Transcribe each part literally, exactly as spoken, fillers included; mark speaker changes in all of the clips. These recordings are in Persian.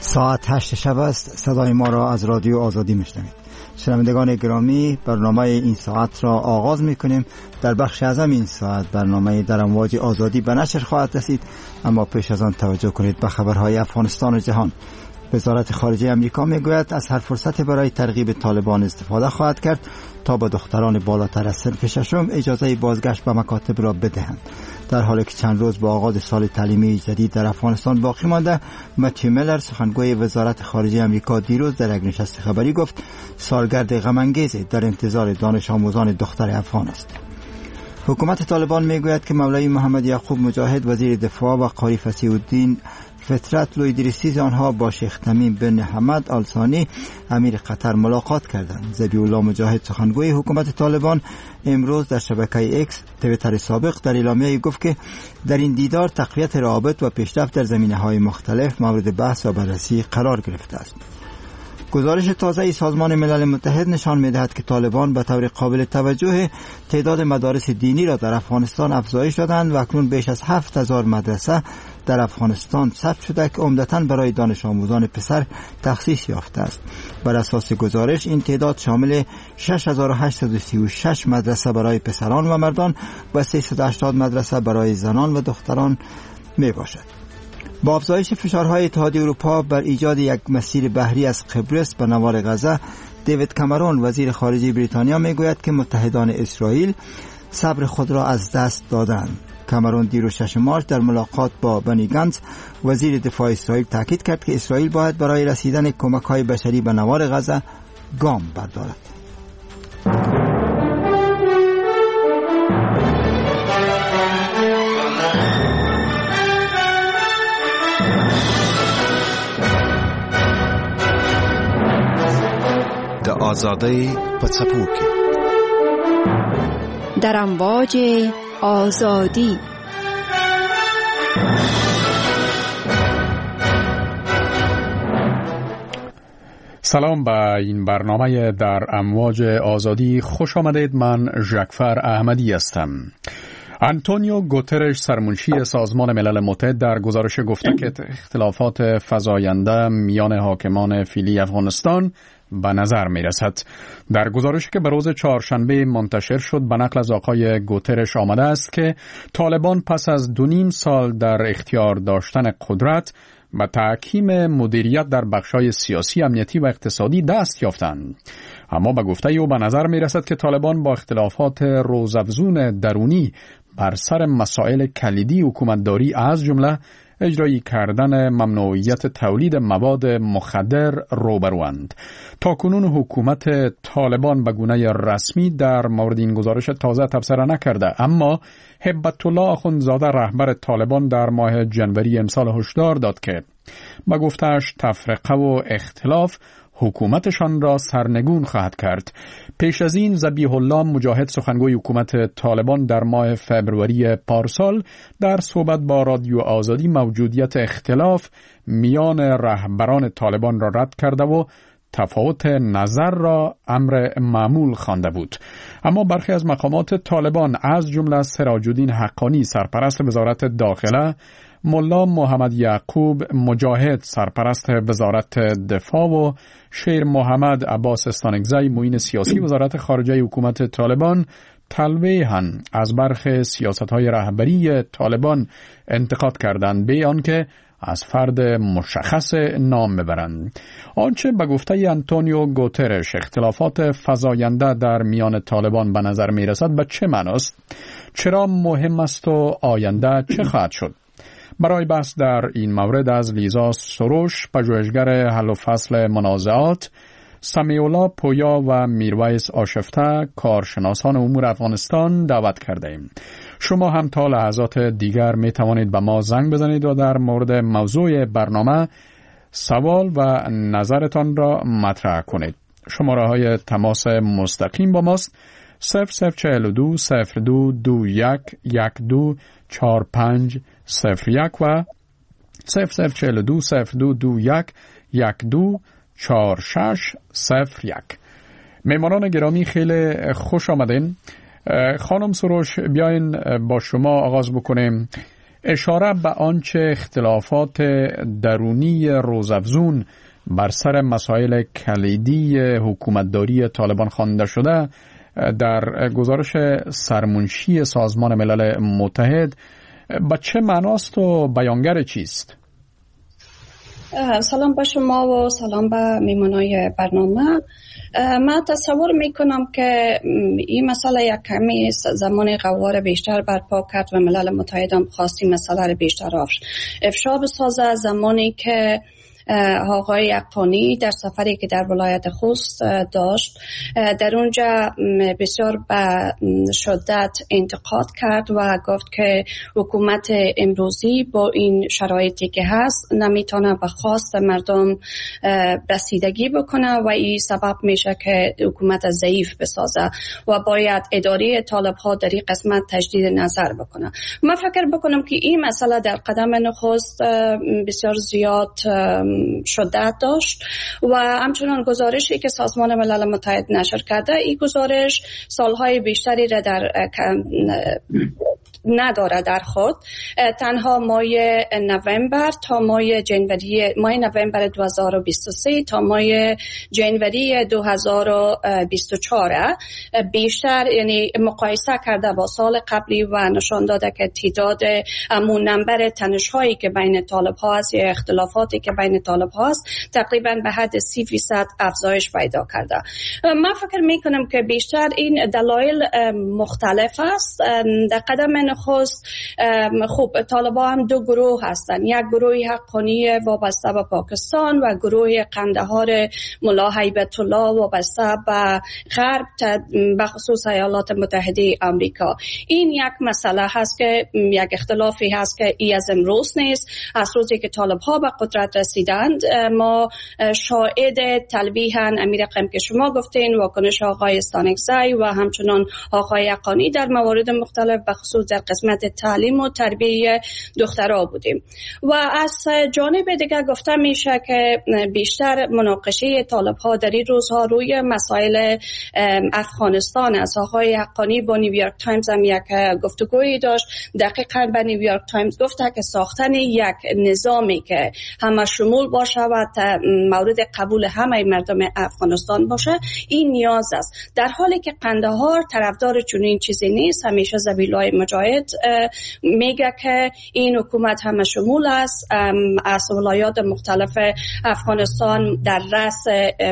Speaker 1: ساعت هشت شب است. صدای ما را از رادیو آزادی میشنوید. شنوندگان گرامی، برنامه این ساعت را آغاز میکنیم. در بخش اعظم این ساعت برنامه در امواج آزادی به نشر خواهد رسید، اما پیش از آن توجه کنید به خبرهای افغانستان و جهان. وزارت خارجه امریکا میگوید از هر فرصت برای ترغیب طالبان استفاده خواهد کرد تا به دختران بالاتر از صنف ششم اجازه بازگشت به مکاتب را بدهند. در حالی که چند روز با آغاز سال تعلیمی جدید در افغانستان باقی مانده، متیو میلر سخنگوی وزارت خارجه امریکا دیروز در یک نشست خبری گفت سالگرد غم‌انگیز در انتظار دانش آموزان دختر افغان است. حکومت طالبان میگوید که مولوی محمد یعقوب مجاهد وزیر دفاع و قاری فصیح الدین فترت لویدریسیز آنها با شیخ تمیم بن حمد آل ثانی امیر قطر ملاقات کردند. ذبیح الله مجاهد سخنگوی حکومت طالبان امروز در شبکه اکس توییتر سابق در اعلامیه گفت که در این دیدار تقویت روابط و پیشرفت در زمینه‌های مختلف مورد بحث و بررسی قرار گرفته است. گزارش تازه سازمان ملل متحد نشان می‌دهد که طالبان به طور قابل توجه تعداد مدارس دینی را در افغانستان افزایش دادند و اکنون بیش از هفت هزار مدرسه در افغانستان ثبت شده که عمدتاً برای دانش آموزان پسر تخصیص یافته است. بر اساس گزارش این تعداد شامل شش هزار و هشتصد و سی و شش مدرسه برای پسران و مردان و سیصد و هشتاد مدرسه برای زنان و دختران میباشد. با افزایش فشارهای اتحادیه اروپا بر ایجاد یک مسیر بحری از قبرس به نوار غزه، دیوید کامرون وزیر خارجه بریتانیا میگوید که متحدان اسرائیل صبر خود را از دست دادند. کامرون دیروز شش مارس در ملاقات با بنی گنتس وزیر دفاع اسرائیل تاکید کرد که اسرائیل باید برای رسیدن کمک‌های بشری به نوار غزه گام بردارد.
Speaker 2: آزادی پڅپوکي
Speaker 3: در امواج آزادی.
Speaker 4: سلام به این برنامه در امواج آزادی خوش آمدید. من ژکفر احمدی هستم. آنتونیو گوترش سرمنشی سازمان ملل متحد در گزارش گفته که اختلافات فزاینده میان حاکمان فعلی افغانستان به نظر می رسد. در گزارشی که به روز چهارشنبه منتشر شد به نقل از آقای گوترش آمده است که طالبان پس از دو نیم سال در اختیار داشتن قدرت و تحکیم مدیریت در بخش‌های سیاسی، امنیتی و اقتصادی دست یافتند. اما به گفته او به نظر می رسد که طالبان با اختلافات روزافزون درونی بر سر مسائل کلیدی حکومتداری از جمله اجرایی کردن ممنوعیت تولید مواد مخدر روبروند. تاکنون حکومت طالبان به گونه رسمی در مورد این گزارش تازه تبصره نکرده، اما هبت الله آخوندزاده رهبر طالبان در ماه جنوری امسال هشدار داد که به گفته‌اش تفرقه و اختلاف حکومتشان را سرنگون خواهد کرد. پیش از این ذبیح الله مجاهد سخنگوی حکومت طالبان در ماه فبروری پارسال در صحبت با رادیو آزادی موجودیت اختلاف میان رهبران طالبان را رد کرده و تفاوت نظر را امر معمول خوانده بود. اما برخی از مقامات طالبان از جمله سراج الدین حقانی سرپرست وزارت داخله، ملا محمد یعقوب مجاهد سرپرست وزارت دفاع و شیر محمد عباس استانکزی معین سیاسی وزارت خارجه حکومت طالبان تلویحاً از برخی سیاست‌های رهبری طالبان انتقاد کردند، به آنکه از فرد مشخص نام ببرند. آنچه به گفته آنتونیو گوترش اختلافات فزاینده در میان طالبان به نظر می رسد به چه معناست؟ چرا مهم است و آینده چه خواهد شد؟ برای بحث در این مورد از لیزا سروش، پژوهشگر حل و فصل منازعات، سمیع‌الله پویا و میرویس آشفته، کارشناسان امور افغانستان دعوت کرده ایم. شما هم تا لحظات دیگر می توانید به ما زنگ بزنید و در مورد موضوع برنامه سوال و نظرتان را مطرح کنید. شماره های تماس مستقیم با ماست صفر صفر چهل و دو صفر دو دو یک یک دو چهار پنج صفر یک و صفر صفر چهل و دو صفر دو دو یک یک دو چهار شش صفر یک. میمانان گرامی خیلی خوش آمدین. خانم سروش، بیاین با شما آغاز بکنیم. اشاره به آنچه اختلافات درونی روزافزون بر سر مسائل کلیدی حکومتداری طالبان خوانده شده در گزارش سرمنشی سازمان ملل متحد با چه معناست و بیانگر چیست؟
Speaker 5: سلام به شما و سلام به میمونای برنامه. من تصور میکنم که این مسئله یک کمی زمان قوار بیشتر برپا کرد و ملل متحد هم خواستی مسئله رو بیشتر افشا بسازه. زمانی که آقای حقانی در سفری که در ولایت خوست داشت در اونجا بسیار به شدت انتقاد کرد و گفت که حکومت امروزی با این شرایطی که هست نمیتونه به خواست مردم رسیدگی بکنه و این سبب میشه که حکومت ضعیف بسازه و باید اداره طالب ها در این قسمت تجدید نظر بکنه. من فکر بکنم که این مسئله در قدم نخست بسیار زیاد شدت داشت و همچنان گزارشی که سازمان ملل متحد نشر کرده این گزارش سالهای بیشتری را در نداره در خود. تنها ماه نوامبر تا ماه جنوری ماه نوامبر دو هزار و بیست و سه تا ماه جنوری دو هزار و بیست و چهار بیشتر یعنی مقایسه کرده با سال قبلی و نشان داده که تعداد امون نمبر تنش‌هایی که بین طالب ها است یا اختلافاتی که بین طالب ها است تقریبا به حد سی درصد افزایش پیدا کرده. من فکر میکنم که بیشتر این دلایل مختلف است. در قدم نخست خوب طالبا هم دو گروه هستند، یک گروه حقانی وابسته به پاکستان و گروه قندهار ملا هیبت الله وابسته به غرب به خصوص ایالات متحده آمریکا. این یک مسئله هست که یک اختلافی هست که ای از امروز نیست. از روزی که طالب ها به قدرت رسیدند ما شاهد تلویحاً امیر قم که شما گفتین واکنش آقای استانکزی و همچنان آقای حقانی در موارد مختلف به خصوص در قسمت تعلیم و تربیت دخترها بودیم. و از جانب دیگر گفته میشه که بیشتر مناقشه طالب ها در این روزها روی مسائل افغانستان است. آقای حقانی با نیویورک تایمز هم یک گفتگویی داشت. دقیقاً به نیویورک تایمز گفته که ساختن یک نظامی که همه شمول باشه و مورد قبول همه مردم افغانستان باشه این نیاز است. در حالی که قندهار طرفدار چنین چیزی نیست. همیشه ذبیح‌الله مجاهد میگه که این حکومت همه شمول است، از ولایات مختلف افغانستان در رأس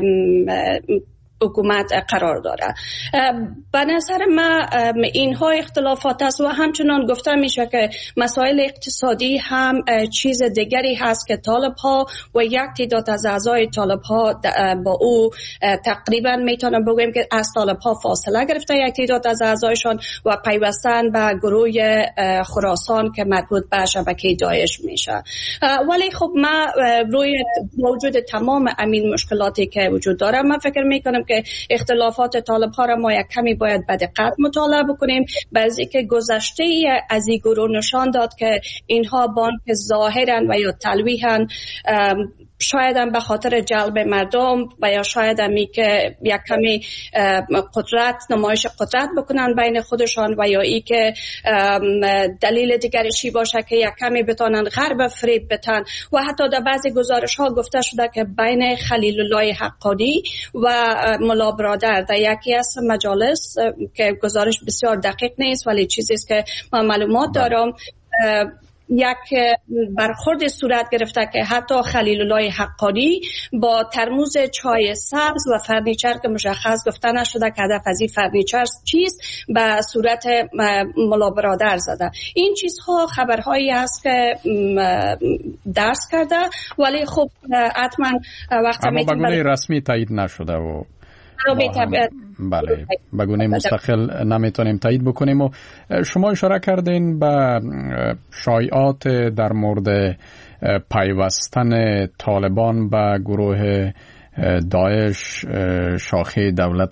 Speaker 5: حکومت قرار داره. به نظر من اینها اختلافات است و همچنان گفته میشه که مسائل اقتصادی هم چیز دیگری هست که طالب ها و یک تعداد از اعضای طالب ها با او تقریبا میتونم بگویم که از طالب ها فاصله گرفته یک تعداد از اعضایشان و پیوستن به گروه خراسان که مربوط به شبکه داعش میشه. ولی خب من روی موجود تمام امین مشکلاتی که وجود داره من فکر میکنم که اختلافات طالب ها را ما یک کمی باید به دقت مطالعه بکنیم. بعضی که گذشته از این گروه نشان داد که اینها بانک ظاهرا و یا تلویحا شاید هم به خاطر جلب مردم و یا شاید همی که یک کمی قدرت نمایش قدرت بکنن بین خودشان و یا ای که دلیل دیگرشی باشه که یک کمی بتانن غرب فریب بتن. و حتی در بعضی گزارش ها گفته شده که بین خلیل الله حقانی و ملا برادر در یکی از مجالس که گزارش بسیار دقیق نیست ولی چیزی است که من معلومات دارم یک برخورد صورت گرفته که حتی خلیل الله حقانی با ترموز چای سبز و فرنیچر که مشخص گفته نشده که هدف از این فرنیچر چیست به صورت ملا برادر زده. این چیزها خبرهایی است که درس کرده ولی خب حتما وقت
Speaker 4: اما به گونه رسمی تایید نشده و بله به گونه مستقل نمیتونیم تایید بکنیم. و شما اشاره کردین به شایعات در مورد پیوستن طالبان به گروه داعش شاخه دولت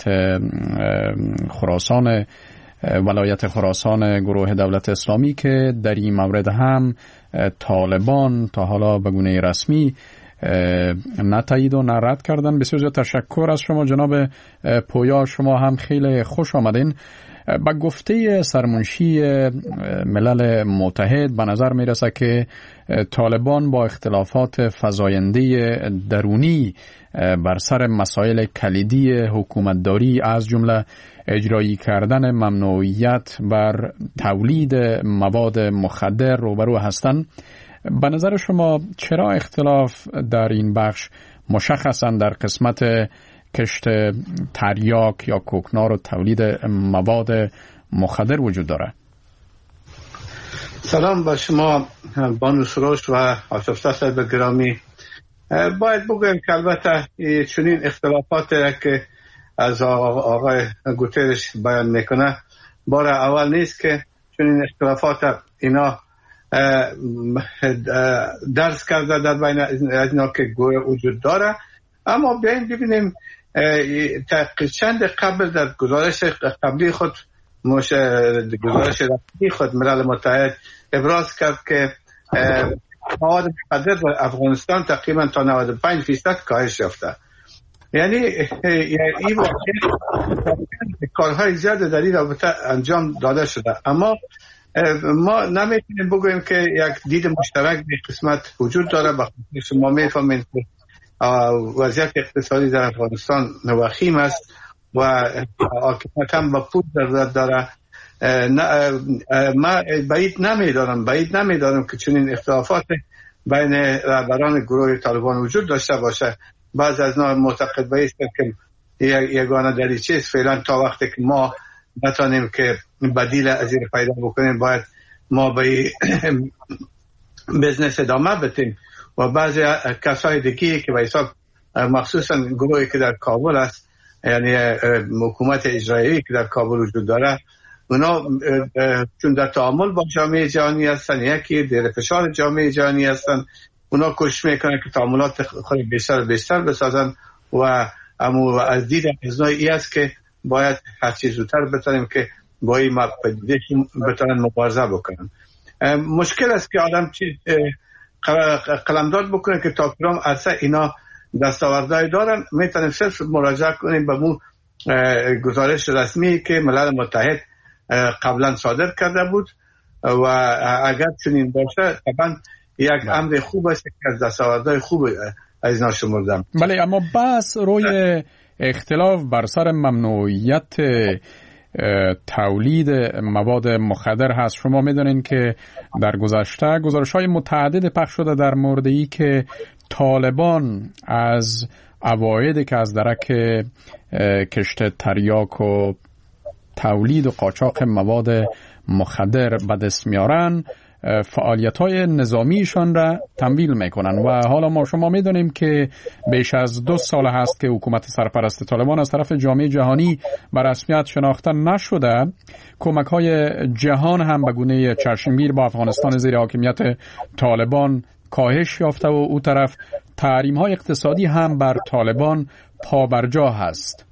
Speaker 4: خراسان ولایت خراسان گروه دولت اسلامی که در این مورد هم طالبان تا حالا به گونه رسمی نه تایید و نه رد کردن. بسیار زیاد تشکر از شما جناب پویا، شما هم خیلی خوش آمدین. با گفته سرمنشی ملل متحد به نظر می رسد که طالبان با اختلافات فزاینده درونی بر سر مسائل کلیدی حکومتداری از جمله اجرایی کردن ممنوعیت بر تولید مواد مخدر روبرو هستند. به نظر شما چرا اختلاف در این بخش مشخصاً در قسمت کشت تریاک یا کوکنار و تولید مواد مخدر وجود داره؟
Speaker 6: سلام با شما بانو سروش و آصف صاحب گرامی. باید بگویم که البته چنین اختلافات که از آقای گوترش بیان میکنه بار اول نیست که چنین اختلافات اینا درس کرده در بین از اینا که وجود داره. اما بیاییم ببینیم چند قبل در گزارش قبلی خود مش... گزارش قبلی خود ملل متحد ابراز کرد که مواد مخدر در افغانستان تقریبا تا نود و پنج درصد کاهش یافته. یعنی این کارهای زیاد در این رابطه انجام داده شده، اما ما نمیتونیم بگوییم که یک دید مشترک به قسمت وجود داره. بخاطر شما میفهمید که وضعیت اقتصادی در افغانستان وخیم است و حاکمیت هم با پول ضرورت داره. ما بعید نمیدارم بعید نمیدارم که چنین اختلافات بین رهبران گروه طالبان وجود داشته باشه. بعض از اینا معتقد به است که یگانه دریچه است فعلا تا وقتی که ما نتونیم که بدیل از این پیدا بکنیم باید ما به بزنس ادامه بدیم. و بعضی کسای دیگه که به حساب مخصوصا گروهی که در کابل است، یعنی حکومت اجرایی که در کابل وجود داره، اونا چون در تعامل با جامعه جهانی هستن، یکی در فشار جامعه جهانی هستن، اونا کوشش میکنن که تعاملات خود بیشتر و بیشتر بسازن و امو از دید از نوع ای است که باید هر چیز زودتر بتونیم که با این پدیده بتونن مبارزه بکنن. مشکل است که آدم چیز قلمداد بکنه که تا کدام عرصه اینا دستاوردهای دارن. میتونیم صرف مراجعه کنیم به مو گزارش رسمی که ملل متحد قبلا صادر کرده بود و اگر چنین باشه طبعا یک امر خوب است که از دستاوردهای خوب از اینا شمردم.
Speaker 4: بله، اما بس روی اختلاف بر سر ممنوعیت تولید مواد مخدر هست. شما میدونین که در گذشته گزارش‌های متعدد پخش شده در مورد ای که طالبان از عوایدی که از درک کشت تریاک و تولید و قاچاق مواد مخدر به دست میارن فعالیت‌های نظامیشان را تمویل میکنن و حالا ما شما میدونیم که بیش از دو سال هست که حکومت سرپرست طالبان از طرف جامعه جهانی به رسمیت شناخته نشده. کمک‌های جهان هم به گونه چشمگیر با افغانستان زیر حاکمیت طالبان کاهش یافته و او طرف تحریم‌های اقتصادی هم بر طالبان پابرجا هست.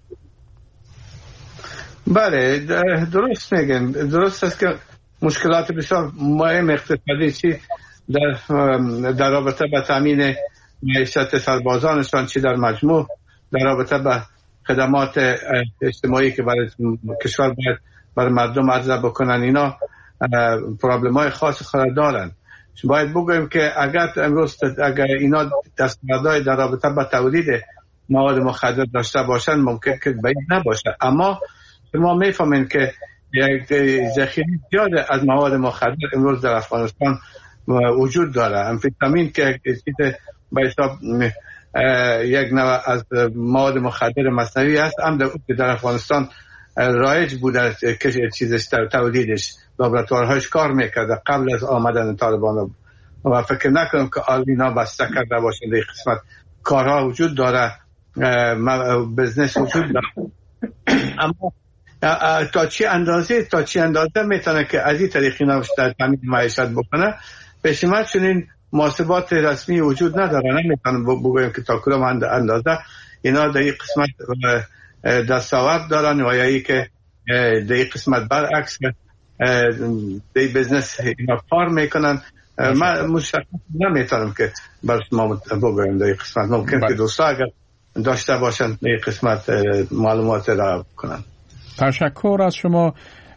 Speaker 6: بله درست میگن. درست است که مشکلات بسیار مهم اقتصادی چی در در رابطه با تامین معیشت سربازانشان چی در مجموع در رابطه با خدمات اجتماعی که برای کشور باید برای مردم عرضه بکنن، اینا پرابلم‌های خاص خود دارن. باید بگویم که اگر امروز اگر اینا دستاوردهای در رابطه با تولید مواد مخدر داشته باشن ممکن که بعید نباشه، اما ما میفهمیم که یک ذخیره زیاد از مواد مخدر امروز در افغانستان وجود داره. امفیتامین که چیز به حساب یک نوع از مواد مخدر مصنوعی است، هم در افغانستان رایج بوده که چیزش تولیدش لابراتوارهاش کار میکرده قبل از آمدن طالبان و فکر نکنم که آلینا بسته کرده باشند. در قسمت کارها وجود داره، بزنس وجود داره، اما تا چی اندازه تا چی اندازه میتونه که از این طریق اینا تامین معیشت بکنه بشمار چنین محاسبات رسمی وجود نداره. نمیتونم بگویم که تا کدام اندازه اینا در این قسمت دستاورد دارن و یا ای که در این قسمت برعکس در بزنس اینا کار میکنن. من مشخص نمیتونم که بر شما بگویم در این قسمت. ممکن که دوستا اگر داشته باشن در این قسمت معلومات را کنن.
Speaker 4: تشکر از شما.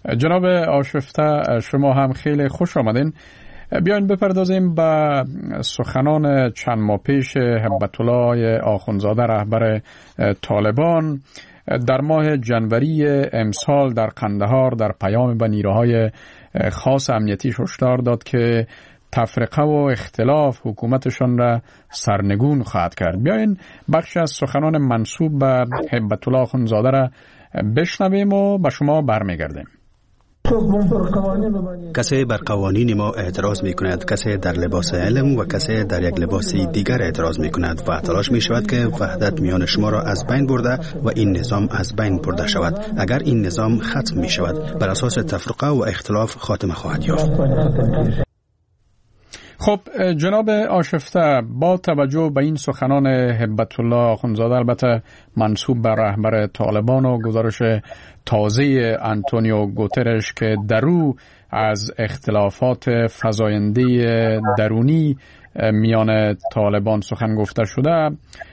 Speaker 4: جناب آشفته، شما هم خیلی خوش آمدین. بیاین بپردازیم به سخنان چند ماه پیش هبت الله آخوندزاده رهبر طالبان در ماه جنوری امسال در قندهار در پیام به نیروهای خاص امنیتی هشدار داد که تفرقه و اختلاف حکومتشان را سرنگون خواهد کرد. بیاین بخش از سخنان منسوب به هبت الله آخوندزاده را بشنویم و به شما برمیگردیم.
Speaker 7: کسی بر قوانین ما اعتراض می کند، کسی در لباس علم و کسی در یک لباس دیگر اعتراض می کند و تلاش می شود که وحدت میان شما را از بین برده و این نظام از بین برده شود. اگر این نظام ختم می شود بر اساس تفرقه و اختلاف خاتمه خواهد یافت.
Speaker 4: خب جناب آشفته، با توجه به این سخنان هبت الله آخوندزاده البته منسوب به رهبر طالبان و گزارش تازه آنتونیو گوترش که درو از اختلافات فزاینده درونی میان طالبان سخن گفته شده،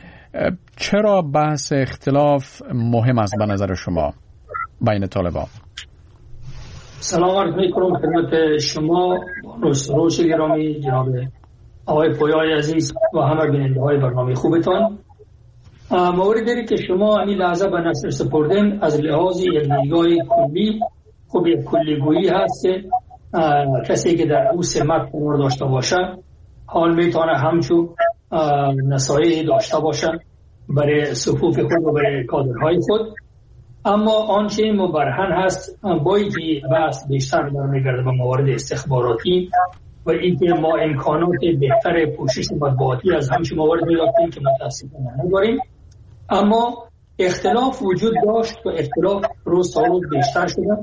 Speaker 4: چرا بحث اختلاف مهم است به نظر شما بین طالبان؟
Speaker 8: سلام عرض میکنم خدمت شما روش گرامی، جناب آقای پویای عزیز و همه بیننده های برنامه خوبتان. موردی داری که شما این لحظه به نشر سپردین از لحاظ یک نگاه کلی، خب یک کلیگویی هست که کسی که در او سمت قرار داشته باشه حال میتونه همچون نصایح داشته باشه برای صفوف خود و برای کادرهای خود. اما آنچه مبرهن هست بایی که بحث بیشتر برمیگرده به موارد استخباراتی و اینکه ما امکانات بهتر پوشش مطبوعاتی از همچین موارد می‌یافتیم که متاسفانه نداریم. اما اختلاف وجود داشت و اختلاف روز تا روز بیشتر شده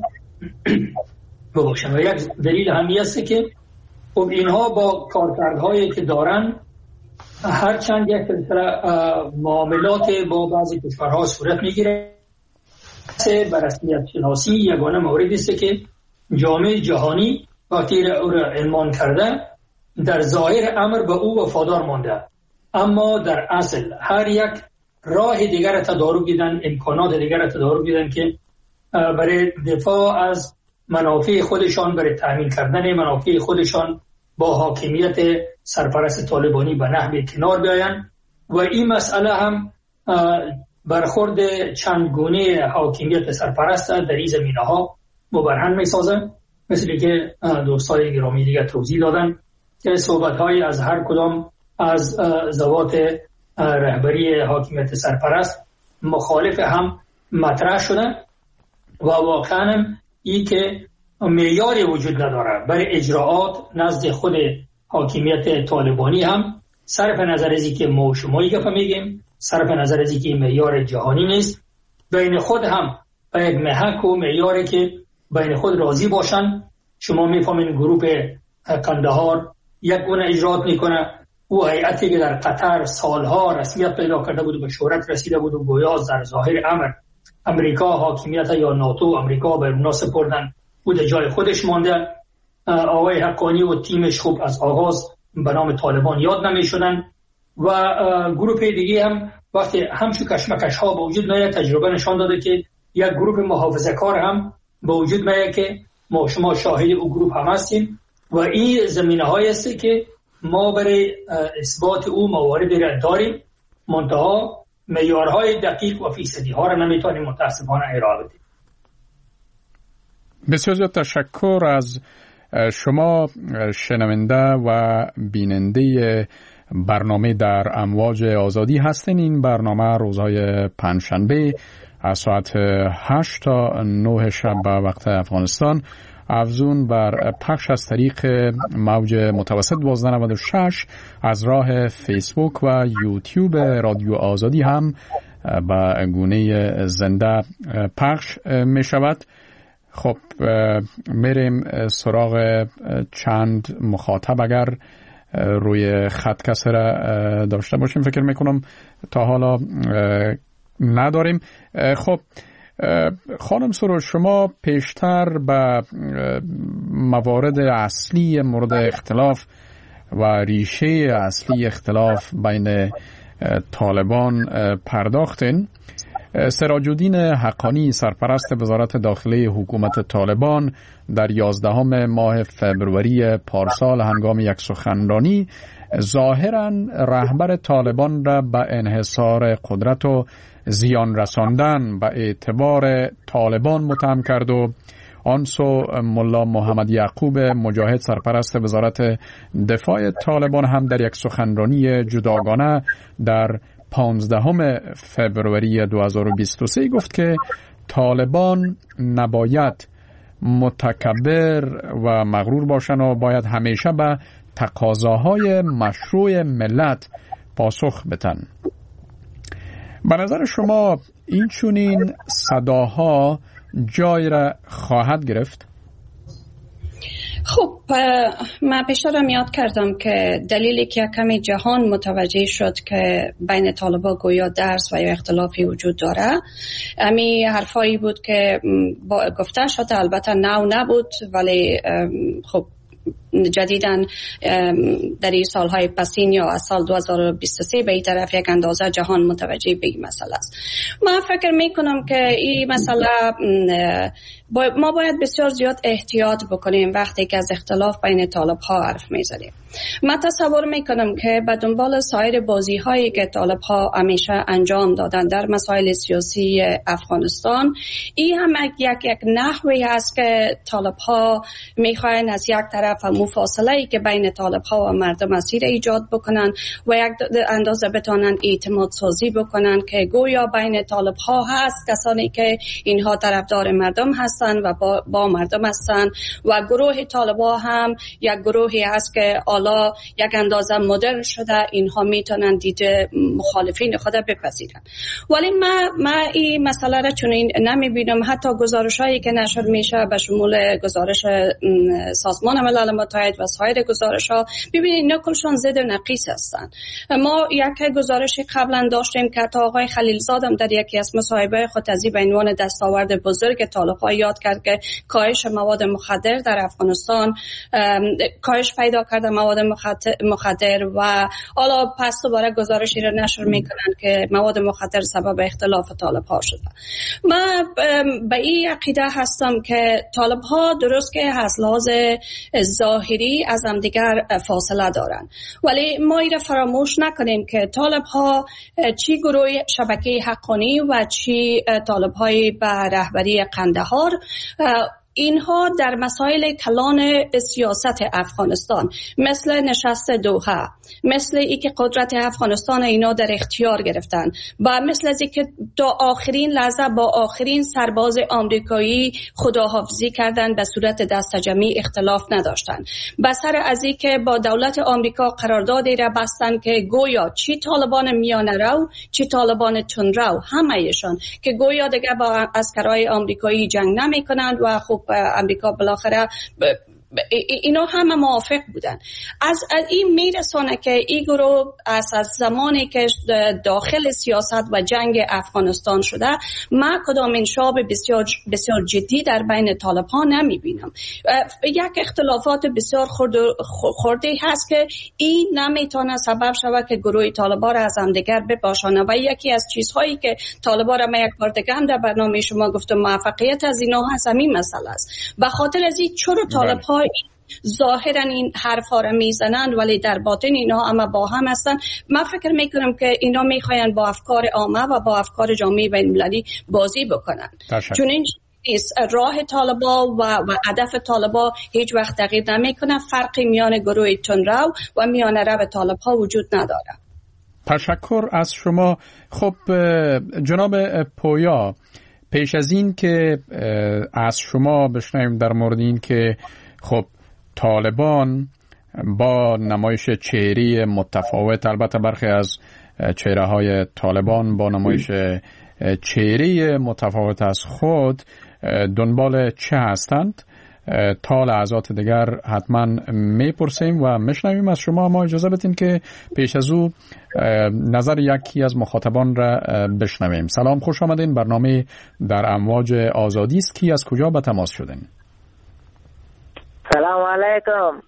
Speaker 8: بباشن و یک دلیل همی است که خب اینها با کارکردهایی که دارن هرچند یک معاملات با بعضی کشورها صورت میگیره به رسمیت شناسی یگانه موردی است که جامعه جهانی وقتی او را عنوان کرده در ظاهر امر به او وفادار مانده، اما در اصل هر یک راه دیگر تدارک دیدن، امکانات دیگر تدارک دیدن که برای دفاع از منافع خودشان، برای تامین کردن منافع خودشان با حاکمیت سرپرست طالبانی به نحوی کنار بیایند. و این مسئله هم برخورد چند گونه حاکمیت سرپرست در این زمینه ها مبرهن می سازن، مثل که دوستای گرامی دیگر توضیح دادن که صحبت های از هر کدام از ذوات رهبری حاکمیت سرپرست مخالف هم مطرح شدن و واقعا این که معیاری وجود نداره برای اجراعات نزد خود حاکمیت طالبانی هم صرف نظر از اینکه ما و شما یک میگیم، صرف نظر از اینکه معیار جهانی نیست، بین خود هم به یک محک و معیاری که بین خود راضی باشن. شما میفهمین گروه قندهار یک گونه اجراعات میکنه، او هیئتی که در قطر سالها رسمیت پیدا کرده بود و به شهرت رسیده بود و گویا در ظاهر امر امریکا حاکمیت یا ناتو امریکا به اونا سپردن بود جای خودش مانده. آقای حقانی و تیمش خوب از آغاز به نام طالبان یاد نمیشدن و گروه دیگه هم وقتی همچون کشمکش ها به وجود میاد تجربه نشان داده که یک گروه محافظه کار هم به وجود میاد که ما شما شاهد او گروه هم هستیم و این زمینه های است که ما برای اثبات او موارد را داریم، منتها معیارهای دقیق و فیصدی ها را نمیتونیم متاسفانه ارائه بدیم.
Speaker 4: بسیار زیاد تشکر از شما شنونده و بیننده برنامه در امواج آزادی هستین. این برنامه روزهای پنجشنبه از ساعت هشت تا نه شب به وقت افغانستان افزون بر پخش از طریق موج متوسط دوازده نود و شش از راه فیسبوک و یوتیوب رادیو آزادی هم به گونه زنده پخش می شود. خب میریم سراغ چند مخاطب اگر روی خط کسی را داشته باشیم. فکر میکنم تا حالا نداریم. خب خانم سروش، شما پیشتر به موارد اصلی مورد اختلاف و ریشه اصلی اختلاف بین طالبان پرداختین. سراج الدین حقانی سرپرست وزارت داخلی حکومت طالبان در یازدهم ماه فبروری پارسال هنگام یک سخنرانی ظاهراً رهبر طالبان را به انحصار قدرت و زیان رساندن به اعتبار طالبان متهم کرد و آن سو ملا محمد یعقوب مجاهد سرپرست وزارت دفاع طالبان هم در یک سخنرانی جداگانه در پانزدهم فبروری دو هزار و بیست و سه گفت که طالبان نباید متکبر و مغرور باشند و باید همیشه به تقاضاهای مشروع ملت پاسخ بدن. به نظر شما این چنین صداها جای را خواهد گرفت؟
Speaker 5: خب من پیشترم یاد کردم که دلیلی که کمی جهان متوجه شد که بین طالبان گویا درس و یا اختلافی وجود داره امی حرفایی بود که گفته شد، البته نو نبود ولی خب جدیداً در این سالهای پسین یا از سال دو هزار و بیست و سه به این طرف یک اندازه جهان متوجه به این مسئله است. من فکر می کنم که این مسئله ما باید بسیار زیاد احتیاط بکنیم وقتی که از اختلاف بین طالب ها حرف می زنیم. من تصور می کنم که به دنبال سایر بازی هایی که طالب ها همیشه انجام دادن در مسائل سیاسی افغانستان، این هم یک یک نحوی هست که طالب ها می خواهند از یک طرف مفاصله ای که بین طالب ها و مردم مسیر ایجاد بکنن و یک اندازه بتونن اعتماد سازی بکنن که گویا بین طالب ها هست کسانی که اینها طرفدار مردم هستن و با, با مردم هستن و گروه طالبا هم یک گروهی هست که حالا یک اندازه مدرن شده، اینها میتونن دیده مخالفین خود بپذیرن. ولی ما ما این مسئله را چنین نمیبینم. حتی گزارشایی که نشر میشه به شمول گزارش سازمان ملل متحد و سایر گزارش‌ها، ببینید اینا کلشان ضد و نقیص هستن. ما یک گزارشی قبلا داشتیم که تا آقای خلیلزاد هم در یکی از مصاحبه خودتزی به عنوان دستاورد بزرگ طالب‌ها یاد کرد که کاهش مواد مخدر در افغانستان، کاهش پیدا کرده مواد مخدر و حالا پس دوباره گزارشی را نشر میکنن که مواد مخدر سبب اختلاف طالب‌ها شده. من به این عقیده هستم که طالب‌ها درست که از لحاظ ظاهری از هم دیگر فاصله دارن، ولی ما این را فراموش نکنیم که طالب‌ها چی گروه شبکه حقانی و چی طالب‌های به رهبری قندهار، اینها در مسائل کلان سیاست افغانستان مثل نشست دوحه، مثل ای که قدرت افغانستان اینا در اختیار گرفتن و مثل از ای که تا آخرین لحظه با آخرین سرباز آمریکایی خداحافظی کردن به صورت دستجمعی اختلاف نداشتن، بسر از ای که با دولت آمریکا قراردادی را بستن که گویا چی طالبان میانه رو چی طالبان تون رو همه‌شان که گویا دیگه با عسکرای آمریکایی جنگ نمی کنند و خب امریکا بالاخره اینا همه موافق بودن. از این میرسانه که این گروه از زمانی که داخل سیاست و جنگ افغانستان شده من کدام انشاب بسیار بسیار جدی در بین طالب ها نمی بینم. یک اختلافات بسیار خورده هست که این نمیتونه سبب شود که گروه طالبان را از هم دیگر بپاشانه و یکی از چیزهایی که طالبان را من یک بار دیگه هم در برنامه شما گفتم موفقیت از اینا هست همین مسئله است. به خاطر از این چرا طالب ها ظاهرا این حرفا را میزنند ولی در باطن اینا اما با هم هستن. من فکر میکنم که اینا میخواین با افکار عامه و با افکار جامعه بین المللی بازی بکنن، چون این راه طالبا و, و هدف طالبا هیچ وقت تغییر نمیکنه. فرقی میان گروه تندرو و میان رو طالبا وجود نداره.
Speaker 4: تشکر از شما. خب جناب پویا، پیش از این که از شما بشنویم در مورد این که خب طالبان با نمایش چهره‌ای متفاوت، البته برخی از چهره های طالبان با نمایش چهره‌ای متفاوت از خود دنبال چه هستند، تا لحظات دیگر حتما میپرسیم و میشنویم از شما. ما اجازه بدین که پیش از او نظر یکی از مخاطبان را بشنویم. سلام، خوش آمدین. برنامه در امواج آزادی است. کی از کجا به تماس شدین؟
Speaker 9: سلام علیکم.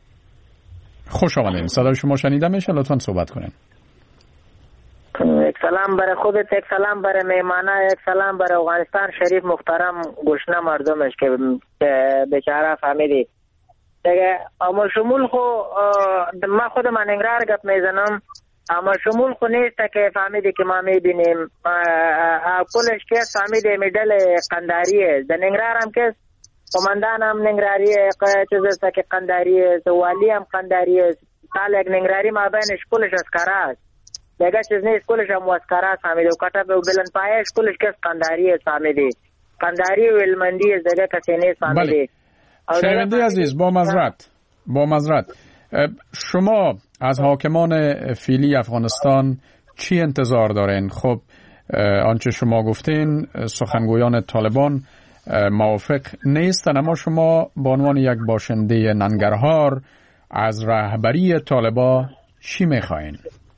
Speaker 9: خوش
Speaker 4: آمدین. صدای شما شنیده میشه، لطفاً صحبت کنین.
Speaker 9: یک سلام سلام برای خودت، یک سلام برای میمانه، یک سلام برای افغانستان شریف محترم گشنه مردمش که بیچاره فهمیدی دیگه. اما شمول خو ما خود من انگرار گپ میزنم، اما شمول خو نیست که فهمیدی که ما میبینیم کلش که فهمیدی میدل قنداریه در ننگرار هم که قماندان هم ننگراریه، چیز است که قنداریه، والی هم قنداریه، سال یک ننگراری ما بینش کلش اسکاره است دیگه، چیز نیست کلش هم اسکاره است فهمیدی و کتب و بلند پایش کلش که قنداریه فهمیدی، قنداری و علمندی است دیگه کسی نیست فهمیدی.
Speaker 4: شنونده عزیز با معذرت با معذرت شما از حاکمان فعلی افغانستان چی انتظار دارین؟ خب آنچه شما گفتین سخنگویان طالبان موافق نیستن، اما شما به عنوان یک باشنده ننگرهار از رهبری طالبان چی میخواین؟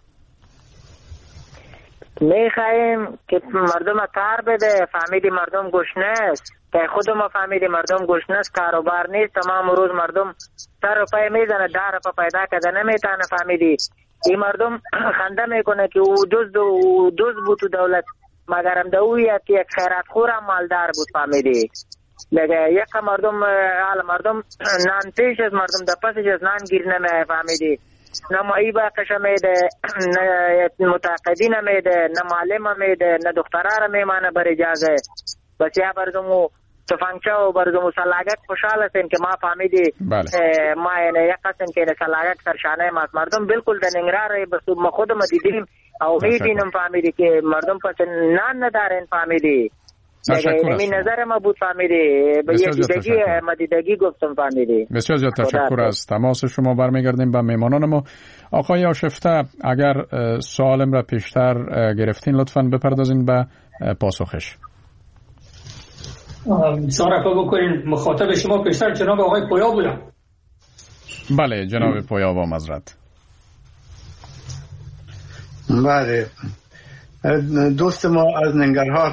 Speaker 9: میخوایم که مردم کار بده، فهمیدی مردم گشنه است، که خود ما فهمیدی مردم گشنه است، کاروبار نیست، تمام روز مردم سر و پای میزنه، ده روپا پیدا کرده نمیتونه فهمیدی. این مردم خنده میکنه که او دزد و دزد بود تو دولت، مگر هم دویه که یک خیرات خور هم مالدار بود فهمیدی. لگه یک مردم حال مردم نان پیش از مردم در پسش از نان گیر نمیه فهمیدی، نه مایی باقش میده، نه متعقدین میده، نه معلم میده، نه دخترها میمانه بر اجازه، بس یا بردمو تفنگچه و بردمو سلاگک خوشحال هستیم که ما فهمیدی ما اینه یک قسم که اینه سلاگک سرشانه ماست. مردم بالکل در ننگرار بس ما خودم دیدیم او میبینم فهمیدی که مردم پس نان ندارن فهمیدی. این نظر ما بود فهمیدی، به یک دیدگی ما دیدگی گفتم فهمیدی.
Speaker 4: بسیار زیاد تشکر از تماس شما. برمیگردیم به میمانان ما. آقای آشفته اگر سوالم را پیشتر گرفتین لطفاً بپردازین به پاسخش.
Speaker 8: صرفه بکنین مخاطب شما پیشتر جناب آقای پویا بودم.
Speaker 4: بله جناب پویا با معذرت.
Speaker 6: بله دوست ما از ننگرهار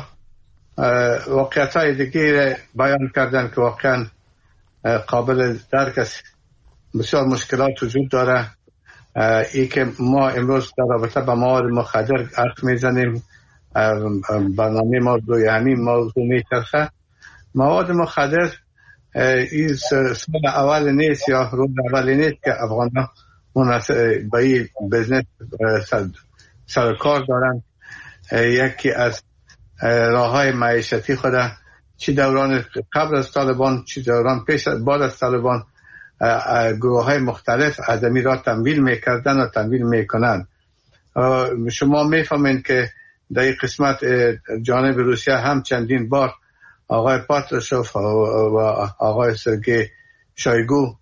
Speaker 6: واقعیت های دیگه بیان کردن که واقعا قابل درک است. بسیار مشکلات وجود داره. ای که ما امروز در رابطه با مواد مخدر حرف میزنیم، برنامه ما روی همین موضوع میچرخه. مواد مخدر این سال اول نیست یا روز اول نیست که افغان ها با این بزنس سرکار دارن. یکی از راه های معیشتی خود چی دوران قبل از طالبان چی دوران پیش بعد از طالبان گروه های مختلف ادمی را تمویل میکردن و تمویل میکنن. شما میفهمین که در این قسمت جانب روسیه هم چندین بار آقای پاترشوف و آقای سرگی شایگو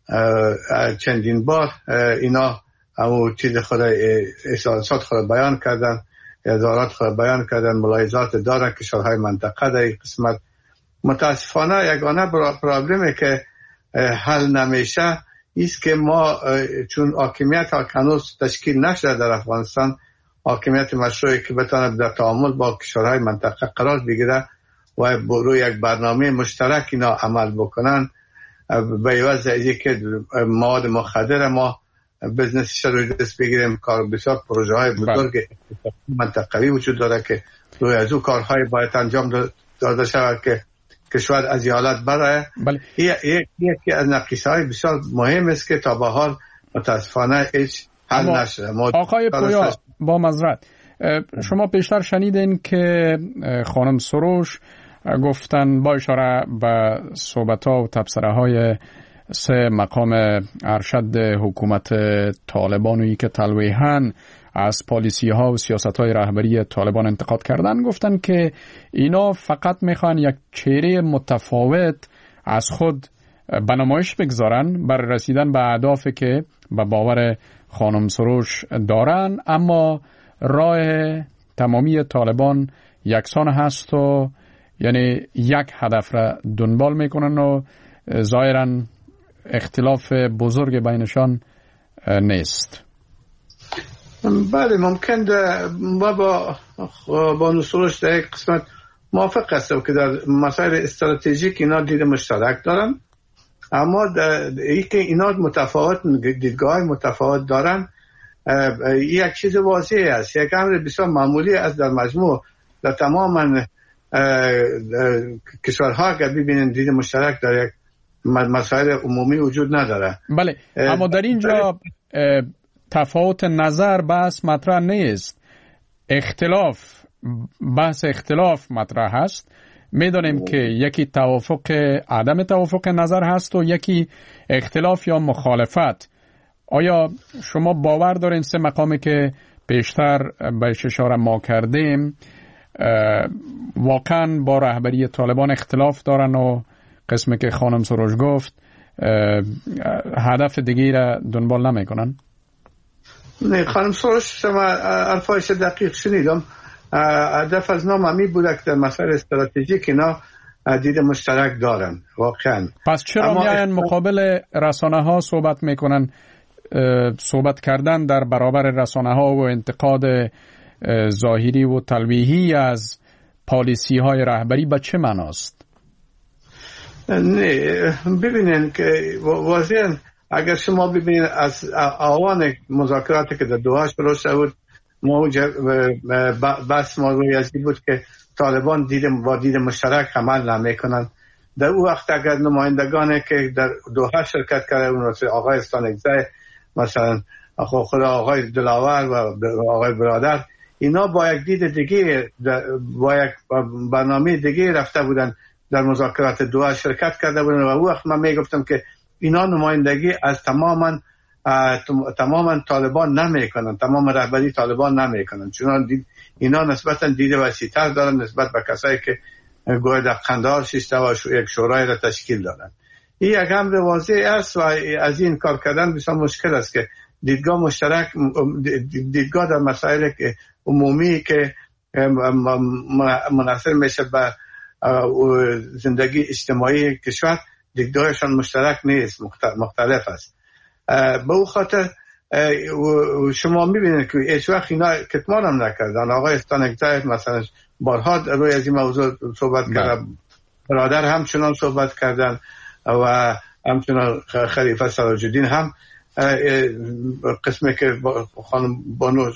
Speaker 6: چندین بار اینا همون چیز خود احساسات خود بیان کردن، اظهارات خود بیان کردن، ملاحظات دارن کشورهای منطقه در این قسمت. متاسفانه یگانه پرابلمی که حل نمیشه ایست که ما چون حاکمیت هنوز تشکیل نشده در افغانستان، حاکمیت مشروعی که بتونه در تعامل با کشورهای منطقه قرار بگیره و روی یک برنامه مشترک اینا عمل بکنن، به عوض از اینکه مواد مخدر ما بزنسش روی دست بگیریم، کار بسیار پروژه های بزرگ منطقوی وجود داره که روی از او کارهای باید انجام داده شود که کشور از حالت برای یکی از نقیصه های بسیار مهم است که تا به حال متاسفانه هیچ حل نشده.
Speaker 4: آقای پویا با معذرت شما پیشتر شنیدین که خانم سروش گفتن با اشاره به صحبت‌ها و تبصره‌های سه مقام ارشد حکومت طالبانویی که تلویحاً از پالیسی ها و سیاست های رهبری طالبان انتقاد کردن، گفتن که اینا فقط میخوان یک چهره متفاوت از خود به نمایش بگذارن بر رسیدن به اهدافی که به باور خانم سروش دارن، اما راه تمامی طالبان یکسان هست و یعنی یک هدف را دنبال میکنن و ظاهراً اختلاف بزرگ بینشان نیست.
Speaker 6: بله ممکن ما با با نصورش در یک قسمت موافق هستم که در مسائل استراتژیک اینا دید مشترک دارن، اما ای که اینا متفاوت دیدگاه متفاوت دارن یک چیز واضح است، یک امر بسیار معمولی است در مجموع در تمام کشورها که ببینید دید مشترک در یک مسائل عمومی وجود نداره.
Speaker 4: بله، اما در اینجا تفاوت نظر بحث مطرح نیست، اختلاف بحث اختلاف مطرح هست. میدانیم که یکی توافق عدم توافق نظر هست و یکی اختلاف یا مخالفت. آیا شما باور دارین سه مقامی که بیشتر بهش اشاره ما کردیم واقعا با رهبری طالبان اختلاف دارن و قسمی که خانم سروش گفت هدف دیگه را دنبال نمی کنن؟
Speaker 6: نه، خانم سروش شما الفایش دقیق شنیدم. هدف از نام همی بوده که در مسائل استراتژیک اینا دید مشترک دارن واقعا.
Speaker 4: پس چرا میاین مقابل رسانه ها صحبت میکنن؟ صحبت کردن در برابر رسانه ها و انتقاد ظاهری و تلویحی از پالیسی های رهبری به چه معناست؟
Speaker 6: نه، ببینین که واضحا اگر شما ببینید از آوان مذاکراتی که در دوحه شروع شد موجب بس موضوعی از این بود که طالبان دید با دید مشترک عمل نمیکنن. در او وقت اگر نمایندگانی که در دوحه شرکت کرده اون مثل آقای استانکزی، مثلا خود آقای دلاور و آقای برادر، اینا با یک دید دیگه با یک برنامه دیگه رفته بودن در مذاکرات دوحه شرکت کرده بودن و او وقت من میگفتم که اینا نمایندگی از تماما تماما طالبان نمیکنن، تمام رهبری طالبان نمیکنن، چون اینا نسبتا دید وسیع‌تر دارن نسبت به کسایی که گویا در قندهار شیسته و یک شورای را تشکیل دادن. این یک امر واضح است و از این کار کردن بسیار مشکل است که دیدگاه مشترک، دیدگاه در مسائل عمومی که منحصر میشه به زندگی اجتماعی کشور، دیدگاهشان مشترک نیست، مختلف است. به او خاطر شما میبینید که هیچ وقت اینا کتمان هم نکردن. آقای استانکزی مثلا بارها روی از این موضوع صحبت کردن، برادر همچنان صحبت کردن و همچنان خلیفه سراج الدین هم قسمی که خانم بانو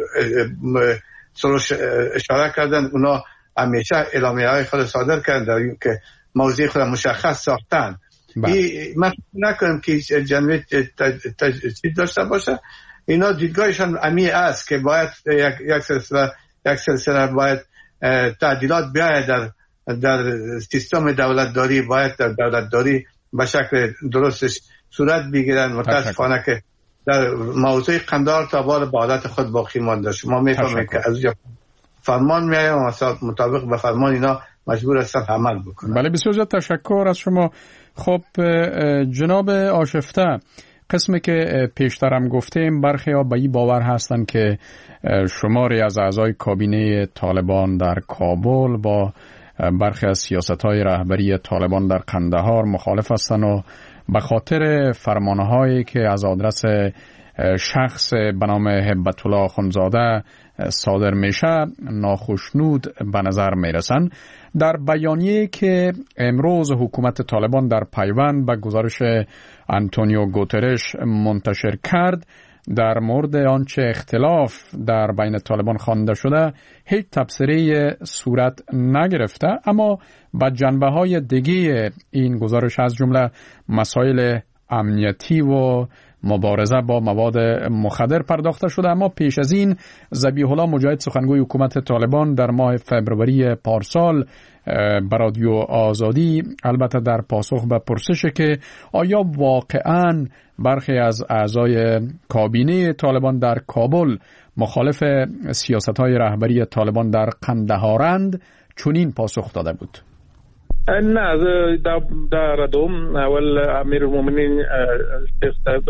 Speaker 6: سروش اشاره کردن، اونا همیشه اعلامیه های خود صادر کردن که موضوع خود مشخص ساختن. من نکنم که جنبه تجدید داشته باشه. اینا دیدگاهشان امی است که باید یک یک سلسله یک سلسله باید تعدیلات بیاید در در سیستم دولتداری، باید در دولتداری به شکل درستش صورت بگیرن. متاسفانه که در موضوع قندهار تا بار به حالت خود باقی مانده. شما میفهمید که از فرمان میایه و مطابق به فرمان اینا مجبور هستن عمل بکنن.
Speaker 4: بله، بسیار زیاد تشکر از شما. خب جناب آشفته، قسمی که پیشترم گفتیم برخی ها به این باور هستند که شماری از اعضای کابینه طالبان در کابل با برخی از سیاست‌های رهبری طالبان در قندهار مخالف هستند و به خاطر فرمانهایی که از آدرس شخص به نام هبت الله آخوندزاده صادر میشه ناخوشنود به نظر میرسن. در بیانیه که امروز حکومت طالبان در پیوند به گزارش آنتونیو گوترش منتشر کرد، در مورد آنچه اختلاف در بین طالبان خوانده شده هیچ تبصره صورت نگرفته، اما به جنبه های دیگه این گزارش از جمله مسائل امنیتی و مبارزه با مواد مخدر پرداخته شده. اما پیش از این ذبیح الله مجاهد، سخنگوی حکومت طالبان، در ماه فوریه پارسال به رادیو آزادی، البته در پاسخ به پرسش که آیا واقعاً برخی از اعضای کابینه طالبان در کابل مخالف سیاست‌های رهبری طالبان در قندهارند، چنین پاسخ داده بود:
Speaker 10: نه، دا دا ردوم اول امیر المؤمنین شیخ صاحب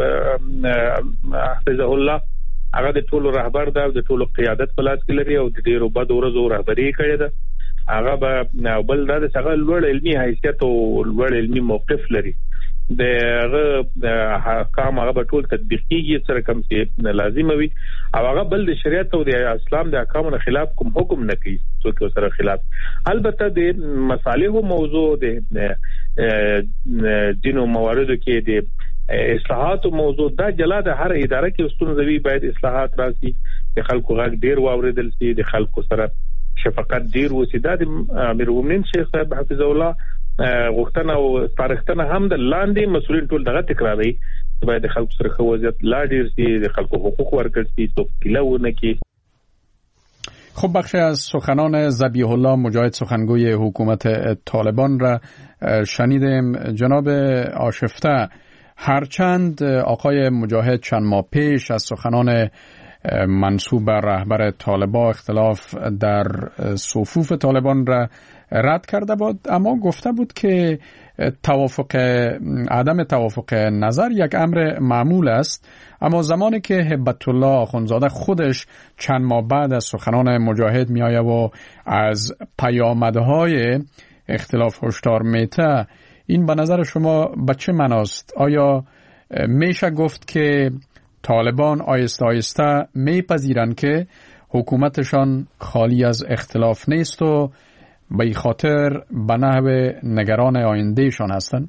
Speaker 10: حفظه الله هغه د ټولو رهبر ده، د ټولو قیادت په لاس کې لري او د ډیرو بد ورځو رهبري کړې ده. هغه به بل دا د هغه لوړ علمي حیثیت او لوړ علمي موقف لري. د هغه احکام هغه به ټول تطبیقيږي سره کوم چې لازم وي، او هغه بل د شریعت او د اسلام د احکامو خلاف کوم حکم نه کوي څوک سره خلاف. البته د مصالحو موضوع د دینو مواردو کې د اصلاحات او موضوع دا جلا د هر اداره کې ستونزوي باید اصلاحات راشي د خلکو غږ ډیر واوریدل شي د خلکو سره شفقت ډیر وسی دا د امیر المؤمنین شیخ صاحب حفظه الله غوښتنه او پارښتنه هم د لاندې مسؤلین ټول دغه تکراري باید د خلکو سره خو وضعیت لا ډیر شي د خلکو حقوق ورکړي شي توکیلونه کې.
Speaker 4: خب بخشی از سخنان ذبیح الله مجاهد سخنگوی حکومت طالبان را شنیدیم. جناب آشفته، هرچند آقای مجاهد چند ماه پیش از سخنان منسوب بر رهبر طالبان اختلاف در صفوف طالبان را رد کرده بود، اما گفته بود که توافق عدم توافق نظر یک امر معمول است. اما زمانی که هبت الله آخوندزاده خودش چند ماه بعد از سخنان مجاهد می آید و از پیامدهای اختلاف هشدار میته، این به نظر شما به چه معناست؟ آیا میشه گفت که طالبان آیسته آیسته میپذیرند که حکومتشان خالی از اختلاف نیست و به این خاطر به نحو نگران آیندهشان هستند؟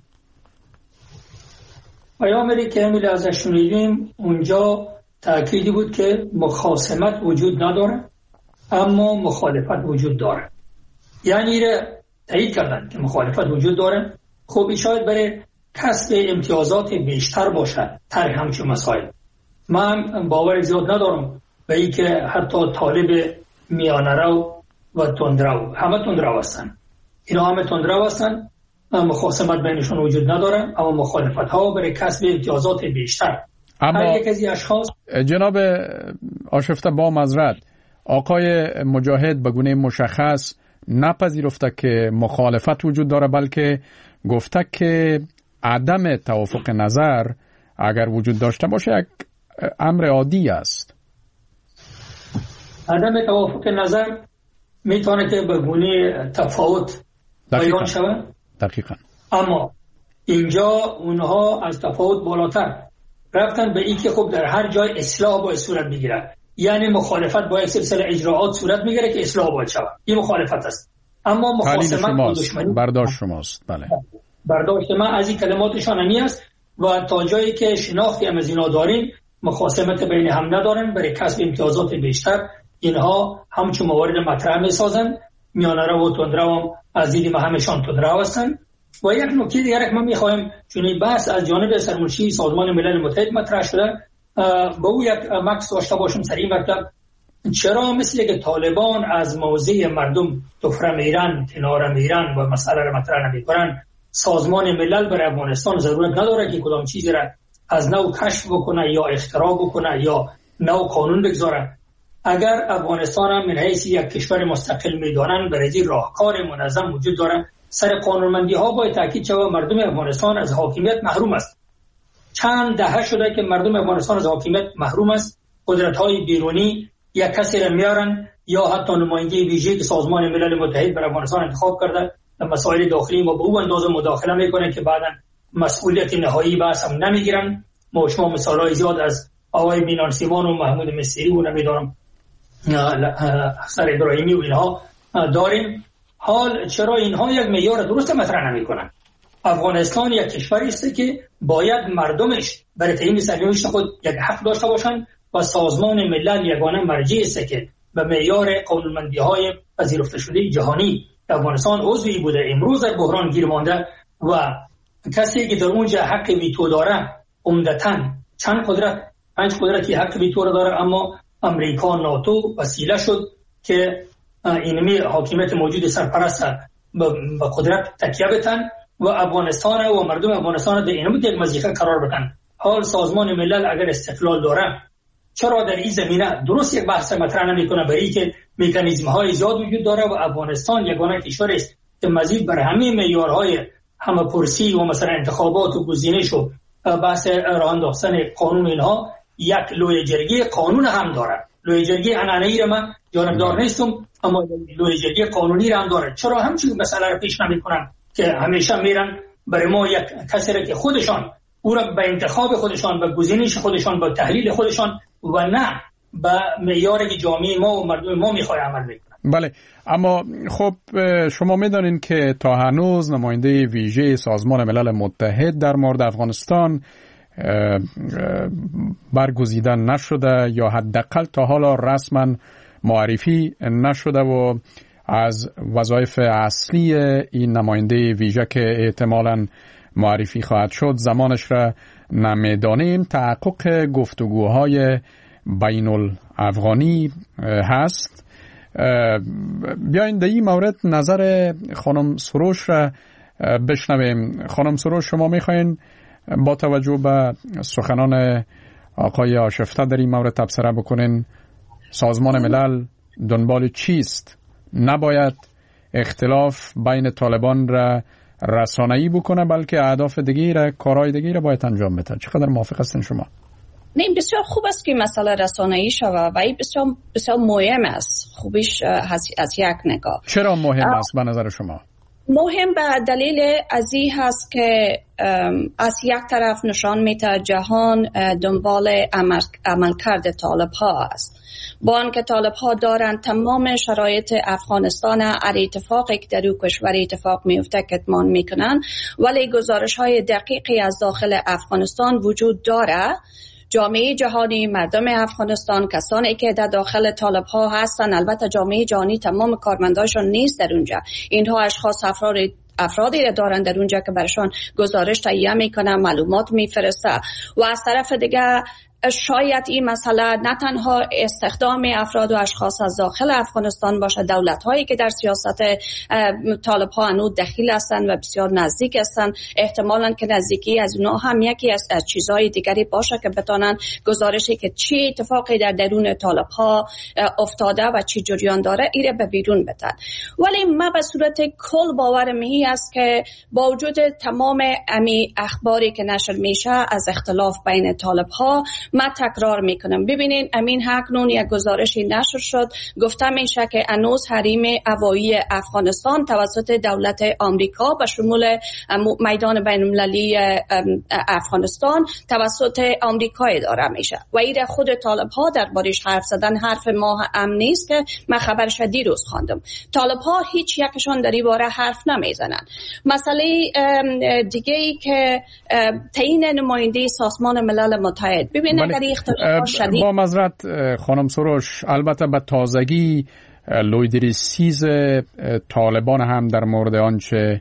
Speaker 8: پیامی که امیل ازش شنیدیم اونجا تأکیدی بود که مخاصمت وجود نداره اما مخالفت وجود داره، یعنی تایید کردن که مخالفت وجود داره. خب این شاید برای کسب امتیازات بیشتر باشه طرح همچون مسائل. من باور زیاد ندارم به این که حتی طالب میانه رو و تندرو همه تندرو هستن، اینا همه تندرو هستن، مخاصمت بینشون وجود نداره اما مخالفت ها برای کسب امتیازات بیشتر.
Speaker 4: اما
Speaker 8: هر یک از این اشخاص
Speaker 4: جناب آشفته با معذرت، آقای مجاهد به گونه مشخص نپذیرفته که مخالفت وجود داره، بلکه گفته که عدم توافق نظر اگر وجود داشته باشه یک امر عادی است.
Speaker 8: عدم توافق نظر میتونه که به گونه تفاوت بیان شود.
Speaker 4: دقیقاً.
Speaker 8: اما اینجا اونها از تفاوت بالاتر رفتن به این که خب در هر جای اصلاح باید صورت بگیره، یعنی مخالفت با یک سلسله اجراعات صورت میگیره که اصلاح باید شود. این مخالفت است. اما مخاصمت و دشمنی
Speaker 4: برداشت شماست. بله.
Speaker 8: برداشت من از این کلماتشان همی است و تا جایی که شناختی هم از اینا داریم مخاصمت بین هم ندارن برای کسب امتیازات بیشتر. اینها همچون موارد مطرح می سازن، میانه رو و تندرو هم از دید ما همشان تندرو هستن. و یک نکته دیگر که ما میخوایم، چون این بحث از جانب سرمنشی سازمان ملل متحد مطرح شده، با او یک مکس داشته باشم سریع مطلب. چرا مثل که طالبان از موضع مردم تفره میرن، کنار میرن و مسئله را مطرح نمیکنن، سازمان ملل برای افغانستان ضرورت نداره که کدام چیزی را از نو کشف بکنه یا اختراع بکنه یا نو قانون بگذاره. اگر افغانستان هم من حیث یک کشور مستقل میدانن، برای راهکار منظم وجود داره. سر قانونمندی ها باید تاکید شود مردم افغانستان از حاکمیت محروم است. چند دهه شده که مردم افغانستان از حاکمیت محروم است. قدرت های بیرونی یک کسی را میارن یا حتی نماینده ویژه که سازمان ملل متحد برای افغانستان انتخاب کرده در مسائل داخلی ما به او اندازه مداخله میکنن که بعدا مسئولیت نهایی بحث هم نمیگیرن. ما شما مثالای زیاد از آقای مینان سیمان و محمود مصری و نمیدارم حسن ابراهیمی و اینها داریم. حال چرا اینها یک معیار درست مطرح نمیکنن؟ افغانستان یک کشوری است که باید مردمش برای تعیین سرنوشت خود یک حق داشته باشند و سازمان ملل یگانه مرجع است که به معیار قانونمندی‌های پذیرفته شده جهانی افغانستان عضوی بوده. امروز در بحران گیر مانده و کسی که در اونجا حق ویتو داره عمدتاً چند قدرت پنج قدرتی حق ویتو داره، اما امریکا ناتو وسیله شد که اینمی حاکمیت موجود سرپرست به قدرت تکیه بتن و افغانستان و مردم افغانستان در اینمی یک مضیقه قرار بدن. حال سازمان ملل اگر استقلال داره چرا در این زمینه درست یک بحث مطرح نمیکنه؟ برای که مکانیزم های زیاد وجود داره و افغانستان یگانه کشور است که مزید بر همه معیارهای همه پرسی و مثلا انتخابات و گزینش و بحث راه انداختن قانون اینها یک لوی جرگه قانون هم داره. لوی جرگه عنعنه‌ای را من جانبدار نیستم، اما لوی جرگه قانونی را هم داره. چرا همچین مسئله را پیش نمیکنن که همیشه میرن برای ما یک کسی را که خودشان او را به انتخاب خودشان، به گزینش خودشان، به تحلیل خودشان و نه به معیاری که جامعه ما و مردم ما میخواد عمل میکنن.
Speaker 4: بله، اما خب شما میدانید که تا هنوز نماینده ویژه سازمان ملل متحد در مورد افغانستان برگزیده نشده یا حداقل تا حالا رسما معرفی نشده و از وظایف اصلی این نماینده ویژه که احتمالاً معرفی خواهد شد زمانش را نمیدانیم. تحقق گفتگوهای بین الافغانی هست. بیاین در این مورد نظر خانم سروش را بشنویم. خانم سروش، شما میخواین با توجه به سخنان آقای آشفته در این مورد تبصره بکنین سازمان ملل دنبال چیست؟ نباید اختلاف بین طالبان را رسانه‌ای بکنه بلکه اهداف دیگه را، کارهای دیگه را باید انجام بده. چقدر موافق هستین شما؟
Speaker 5: نه، بسیار خوب است که مسئله رسانه‌ای شود و این بسیار بسیار مهم است. خوبیش از یک نگاه.
Speaker 4: چرا مهم است به نظر شما؟
Speaker 5: مهم به دلیل ازی هست که از یک طرف نشان میده جهان دنبال عمل, عملکرد طالب ها است. با آنکه طالب ها دارند تمام شرایط افغانستان هر اتفاقی که در او کشور اتفاق میفته کتمان میکنن، ولی گزارش های دقیقی از داخل افغانستان وجود داره. جامعه جهانی، مردم افغانستان، کسانی که در داخل طالب ها هستن، البته جامعه جهانی تمام کارمنداشون نیست در اونجا، اینها اشخاص افراد افرادی را دارن در اونجا که برشان گزارش تهیه میکنن، معلومات میفرسته و از طرف دیگه شاید این مسئله نه تنها استخدام افراد و اشخاص از داخل افغانستان باشه، دولت هایی که در سیاست طالب ها انو دخیل هستند و بسیار نزدیک هستند، احتمالاً که نزدیکی از اونها هم یکی از, از چیزهای دیگری باشه که بتونن گزارشی که چی اتفاقی در درون طالب ها افتاده و چی جریان داره ایره به بیرون بدن. ولی ما به صورت کل باورم این است که با وجود تمام امی اخباری که نشر میشه از اختلاف بین طالب ها، ما تکرار میکنم ببینین امین هکنون یک گزارشی نشر شد، گفته میشه که انوز حریم هوایی افغانستان توسط دولت آمریکا به شمول میدان بین المللی افغانستان توسط آمریکا اداره میشه و این خود طالب ها در بارش حرف زدن. حرف ما هم نیست که من خبرش دیروز خواندم. طالب ها هیچ یکشان در این باره حرف نمیزنن. مسئله دیگه ای که تعیین نماینده سازمان ملل متحد، ببین
Speaker 4: با معذرت خانم سروش، البته به تازگی لویدریسیز طالبان هم در مورد آنچه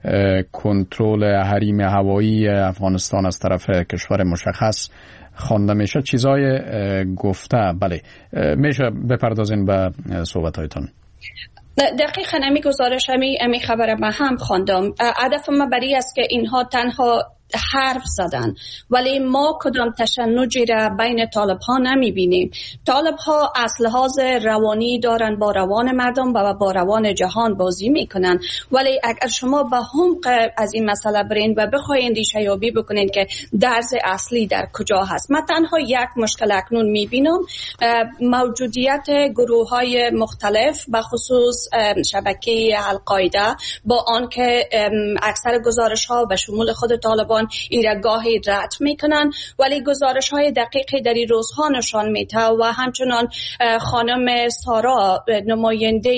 Speaker 4: کنترل حریم هوایی افغانستان از طرف کشور مشخص خوانده میشه چیزای گفته. بله، میشه بپردازین به صحبت هایتان؟
Speaker 5: دقیقاً امی گزارش امی امی خبر ما هم خواندم. هدف ما بری است که اینها تنها حرف زدن ولی ما کدام تشنجی را بین طالب ها نمی بینیم. طالب ها از لحاظ روانی دارن با روان مردم و با روان جهان بازی میکنن، ولی اگر شما به عمق از این مسئله برین و بخواین ریشه یابی بکنین که درز اصلی در کجا هست، من تنها یک مشکل اکنون می بینم، موجودیت گروه های مختلف به خصوص شبکه القاعده، با آنکه اکثر گزارش ها به شمول خود طالبان این را گاهی رد میکنن، ولی گزارش های دقیقی در این روزها نشان میده و همچنان خانم سارا نماینده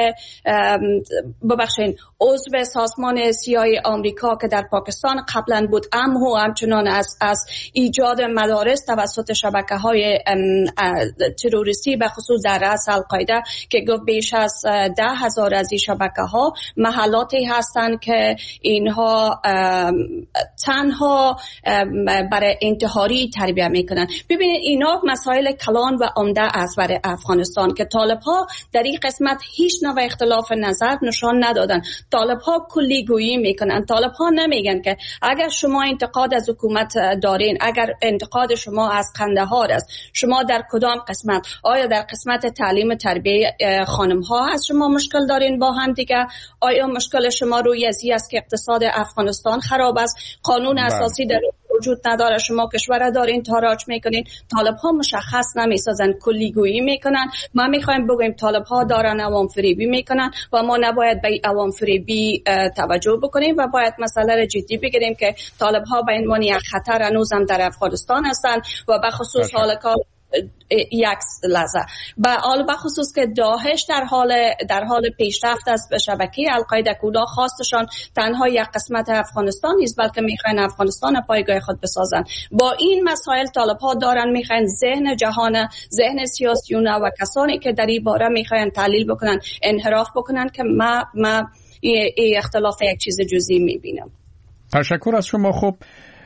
Speaker 5: ببخشید عضو سازمان سیاسی آمریکا که در پاکستان قبلا بود، امهو همچنان از از ایجاد مدارس توسط شبکه های تروریستی به خصوص در رأس القاعده که گفت بیش از ده هزار از این شبکه ها محلاتی هستند که اینها تنها برای انتحاری تربیت میکنن. ببینید اینا مسائل کلان و عمده است برای افغانستان که طالب ها در این قسمت هیچ نوع اختلاف نظر نشان ندادن. طالب ها کلی گویی میکنن. طالب ها نمیگن که اگر شما انتقاد از حکومت دارین، اگر انتقاد شما از قندهار است، شما در کدام قسمت؟ آیا در قسمت تعلیم تربیت خانم ها هست شما مشکل دارین با هم دیگه؟ آیا مشکل شما روی ازی است که اقتصاد افغانستان خراب است، قانون اساسی در وجود نداره، شما کشور دارین تاراج میکنین؟ طالب ها مشخص نمیسازن، کلی گویی میکنن. ما میخوایم بگویم طالب ها دارن عوام فریبی میکنن و ما نباید به عوام فریبی توجه بکنیم و باید مسئله را جدی بگیریم که طالب ها به عنوان یک خطر هنوزم در افغانستان هستند و به خصوص حال کار یک لحظه. به حال بخصوص که داعش در حال در حال پیشرفت است به شبکه القاعده کولا خواستشان تنها یک قسمت افغانستان نیست، بلکه میخواین افغانستان پایگاه خود بسازن. با این مسائل طالب ها دارن میخواین ذهن جهان، ذهن سیاسیون و کسانی که در این باره میخواین تحلیل بکنن انحراف بکنن که ما ما این اختلاف یک چیز جزئی میبینم.
Speaker 4: تشکر از شما. خوب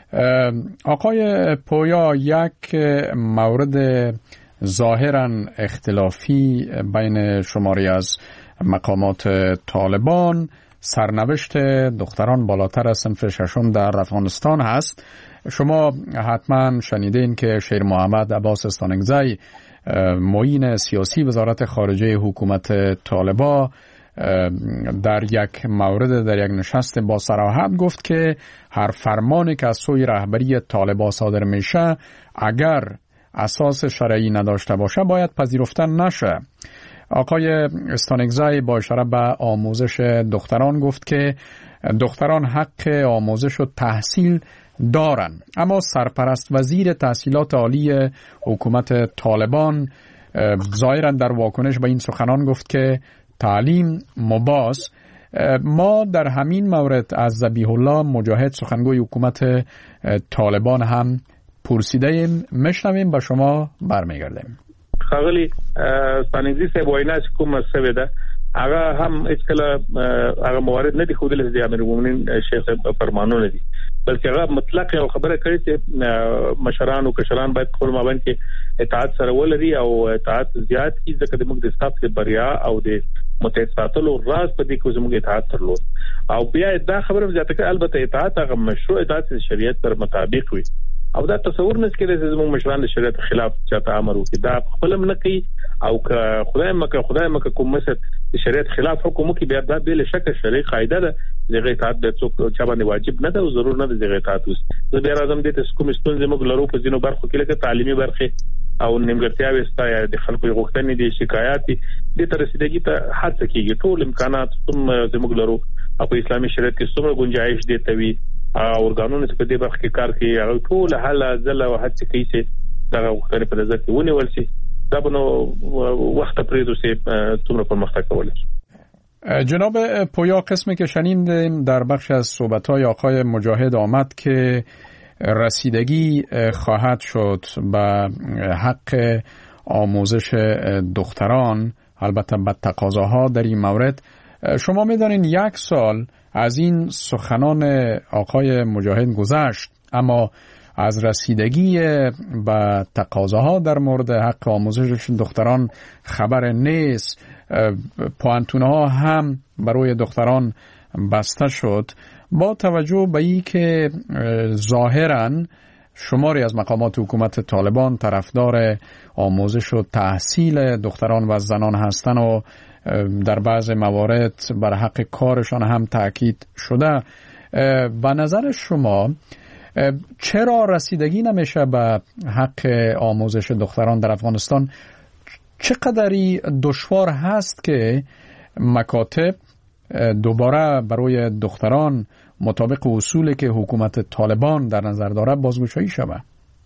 Speaker 4: آقای پویا، یک مورد ظاهراً اختلافی بین شماری از مقامات طالبان سرنوشت دختران بالاتر از صنف ششم در افغانستان هست. شما حتما شنیدین که شیر محمد عباس استانکزی، معین سیاسی وزارت خارجه حکومت طالبان، در یک مورد در یک نشست با صراحت گفت که هر فرمانی که از سوی رهبری طالبان صادر میشه اگر اساس شرعی نداشته باشه باید پذیرفته نشه. آقای استانکزی با اشاره به آموزش دختران گفت که دختران حق آموزش و تحصیل دارن، اما سرپرست وزیر تحصیلات عالی حکومت طالبان ظاهرا در واکنش به این سخنان گفت که تعلیم مباز. ما در همین مورد از ذبیح الله مجاهد سخنگوی حکومت طالبان هم پرسیده ایم، میشنویم به شما برمیگردیم.
Speaker 10: خاغلی استانکزی صاحب وینا چې کومه سوې ده هغه هم هیڅکله هغه موارد نه دي ښودلي چې امیر المؤمنین شیخ فرمانونه دي، بلکې هغه مطلق یو خبره کړې چې مشران او کشران باید خپل مابین کې اطاعت سره ولري او اطاعت زیات کی ځکه د موږ د استاف د بریا او د متحد ساتلو راز په دې کې زموږ اطاعت درلود او بیا دا خبره زیاته کړه البته اطاعت هغه مشروع اطاعت د شریعت پر مطابق وي او دا تصور نه کېږي چې زموږ مشران د شریعت خلاف چاته امر وکړي، دا خپل نه کوي او که خدای مکه خدای مکه کوم مسد د شریعت خلاف حکم کوي بیا دا بل شک شرعي قاعده ده چې اطاعت به څوک چا باندې واجب نه ده او ضرور نه ده چې اطاعت وس. زه بیا راځم د تاسو کوم ستونزې موږ لرو په ځینو برخو کې لکه تعلیمي برخه او نیمګړتیاوې ستا د خلکو غوښتنې دي شکایات دي تر رسیدګۍ ته هڅه کیږي ټول امکانات هم زموږ لرو او په اسلامي شریعت کې څومره گنجائش دي توي او ورګانونه چې په دې برخه کې کار کوي هغه ټول حل ځله او هڅه کوي چې دا غوښتنې په نظر کې ونیول شي دا بنو وخت پرېدو سي څومره پرمختګ کولی.
Speaker 4: جناب پویا، قسمی که شنیدیم در بخش از صحبت‌های آقای مجاهد آمد که رسیدگی خواهد شد به حق آموزش دختران، البته به تقاضاها در این مورد. شما می‌دانید یک سال از این سخنان آقای مجاهد گذشت، اما از رسیدگی به تقاضاها در مورد حق آموزش دختران خبر نیست. پوانتون‌ها هم برای دختران بسته شد. با توجه به این که ظاهراً شماری از مقامات حکومت طالبان طرفدار آموزش و تحصیل دختران و زنان هستند و در بعض موارد بر حق کارشان هم تاکید شده، به نظر شما چرا رسیدگی نمیشه به حق آموزش دختران در افغانستان؟ چقدری دشوار هست که مکاتب دوباره برای دختران مطابق اصولی که حکومت طالبان در نظر داره بازگشایی شود؟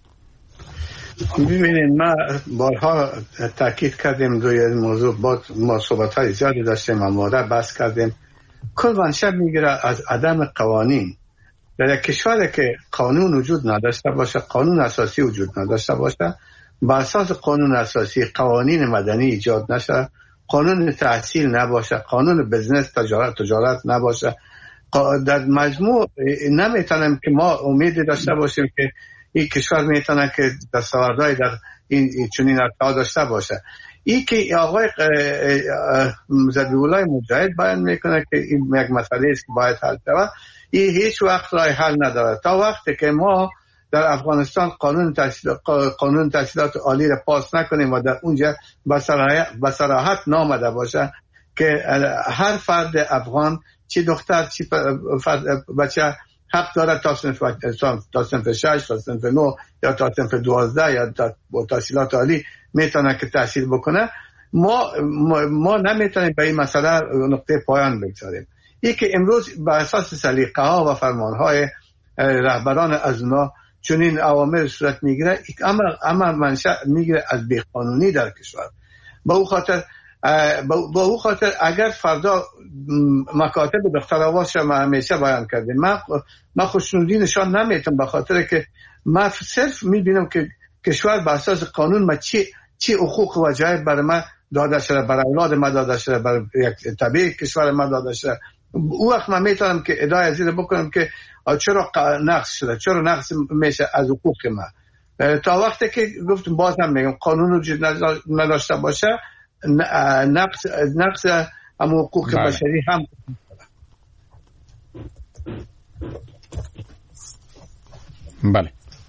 Speaker 6: ببینید ما بارها تاکید کردیم روی این موضوع، با ما صحبت‌های زیادی داشتیم، امواره بحث کردیم. کل منشأ میگیره از عدم قوانین. در یک کشوری که قانون وجود نداشته باشه، قانون اساسی وجود نداشته باشه، با اساس قانون اساسی قوانین مدنی ایجاد نشه، قانون تحصیل نباشه، قانون بزنس تجارت تجارت نباشه، در مجموع نمیتونیم که ما امیدی داشته باشیم که این کشور میتونه که دستاوردهای در این چنین ارتقا داشته باشه. این که آقای ذبیح الله مجاهد بیان میکنه که این یک مسئله است که باید حل شود، این هیچ وقت راه حل نداره تا وقتی که ما در افغانستان قانون تحصیلات قانون تحصیلات عالی را پاس نکنیم و در اونجا به صراحت نامده باشه که هر فرد افغان چی دختر چی بچه حق داره تا صنف تا صنف شش تا صنف نه یا تا صنف دوازده یا تا تحصیلات عالی میتونه که تحصیل بکنه. ما ما نمیتونیم به این مسئله نقطه پایان بگذاریم. یکی امروز به اساس سلیقه ها و فرمان های رهبران از اونا چنین اوامر صورت میگیره، اما اما منشأ میگیره از بیقانونی در کشور. با او خاطر با او خاطر اگر فردا مکاتب دختر آواز ما همیشه بیان کردیم، من من خوشنودی نشان نمیتونم، به خاطر که من صرف میبینم که کشور بر اساس قانون ما چی چی حقوق و جایب برای من داده شده، برای اولاد ما داده شده، برای یک طبیعی کشور ما داده شده. او وقت من میتونم که ادعای از این بکنم که چرا نقص شده، چرا نقص میشه از حقوق ما. تا وقتی که گفتم باز هم میگم قانون وجود نداشته باشه، نقص نقص هم حقوق بله. بشری هم.
Speaker 4: بله،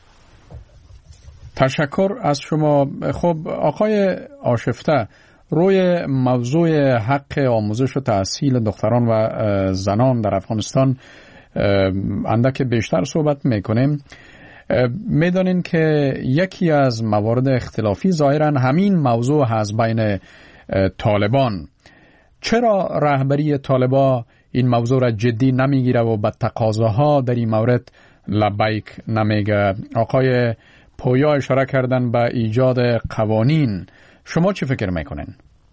Speaker 4: تشکر از شما. خب آقای آشفته، روی موضوع حق آموزش و تحصیل دختران و زنان در افغانستان اندک بیشتر صحبت میکنیم. میدانین که یکی از موارد اختلافی ظاهرا همین موضوع هست بین طالبان. چرا رهبری طالبان این موضوع را جدی نمیگیره و به تقاضاها در این مورد لبیک نمیگه؟ آقای پویا اشاره کردن به ایجاد قوانین. شما چی فکر میکنین؟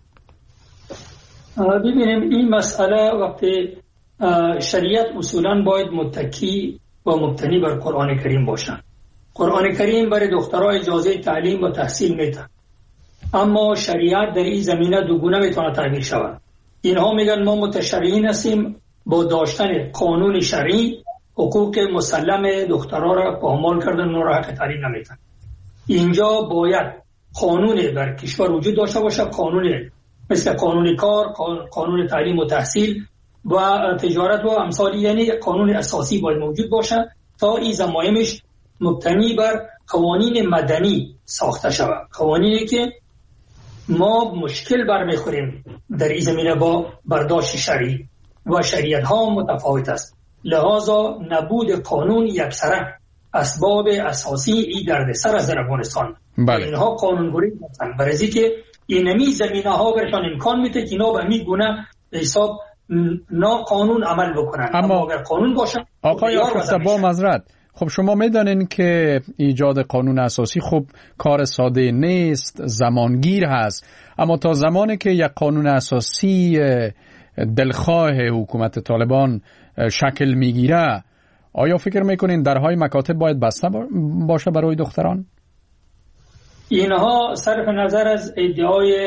Speaker 8: ببینیم این مسئله وقتی شریعت اصولا باید متکی و مبتنی بر قرآن کریم باشن. قرآن کریم برای دخترها اجازه تعلیم و تحصیل میده، اما شریعت در این زمینه دوگونه میتونه تعبیر شود. اینها میگن ما متشرعین هستیم، با داشتن قانون شرعی حقوق مسلم دخترها را پامال کردن، اونها را حق تعلیم نمیدن. اینجا باید قانون بر کشور وجود داشته باشه، قانون مثل قانون کار، قانون تعلیم و تحصیل و تجارت و امثالی، یعنی قانون اساسی باید موجود باشه تا این ضمایمش مبتنی بر قوانین مدنی ساخته شود. قوانینی که ما مشکل برمیخوریم در این زمینه با برداشت شرعی و شریعت ها متفاوت است، لذا نبود قانون یکسره اسباب اساسی این دردسر از افغانستان.
Speaker 4: بله.
Speaker 8: اینها قانونگذاری هستند، برای اینکه اینمی زمینه ها برشان امکان میده که اینا به می گونه حساب نا قانون عمل بکنن.
Speaker 4: اما,
Speaker 8: اما اگر قانون باشه
Speaker 4: آقای آشفته با معذرت، خب شما میدانین که ایجاد قانون اساسی خب کار ساده نیست، زمانگیر هست، اما تا زمانی که یک قانون اساسی دلخواه حکومت طالبان شکل میگیره، آیا فکر میکنین درهای مکاتب باید بسته باشه برای دختران؟
Speaker 8: اینها صرف نظر از ادعای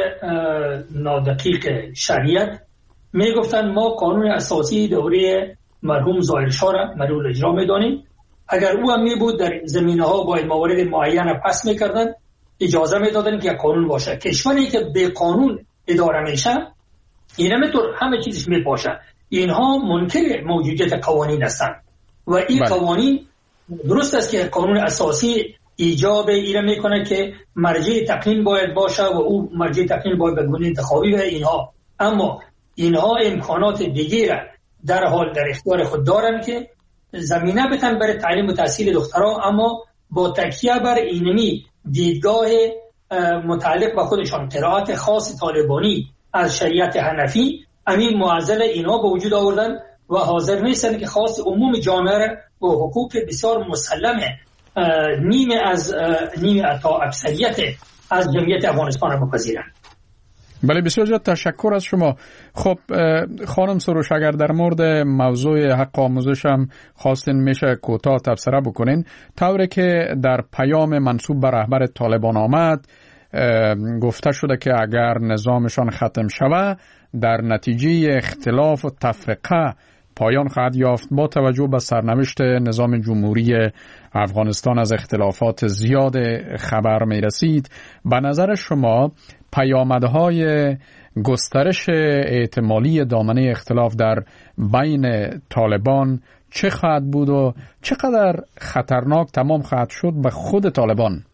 Speaker 8: نادقیق شریعت میگفتن ما قانون اساسی دوره مرحوم ظاهر شاه را مورد اجرا میدانیم. اگر او هم می بود در زمینه ها باید موارد معین پس میکردن، اجازه میدادن که قانون باشه. کشوری که به قانون اداره میشه اینا میتور همه چیزش میپاشه. اینها منکر موجودیت قوانین هستند و این بله. قوانین درست است که قانون اساسی ایجاب ایره میکنه که مرجع تقنین باید باشه و او مرجع تقنین باید به گونه انتخابی و اینها، اما اینها امکانات دیگه را در حال در اختیار خود دارن که زمینه بتن برای تعلیم و تحصیل دخترها، اما با تکیه بر اینمی دیدگاه متعلق به خودشان، قرائت خاص طالبانی از شریعت حنفی، همین معضل اینها به وجود آوردن و حاضر نیستن که خاص عموم جامعه را و حقوق بسیار مسلمه نیمه از نیمه تا اکثریت از جمعیت افغانستان را بپذیرند.
Speaker 4: بله، بسیار زیاد تشکر از شما. خب خانم سروش، اگر در مورد موضوع حق آموزش هم خواستین میشه کوتاه تبصره بکنین. طوری که در پیام منسوب به رهبر طالبان آمد گفته شده که اگر نظامشان ختم شود در نتیجه اختلاف و تفرقه پایان خواهد یافت. با توجه به سرنوشت نظام جمهوری افغانستان از اختلافات زیاد خبر می رسید. به نظر شما پیامدهای گسترش احتمالی دامنه اختلاف در بین طالبان چه خواهد بود و چقدر خطرناک تمام خواهد شد به خود طالبان؟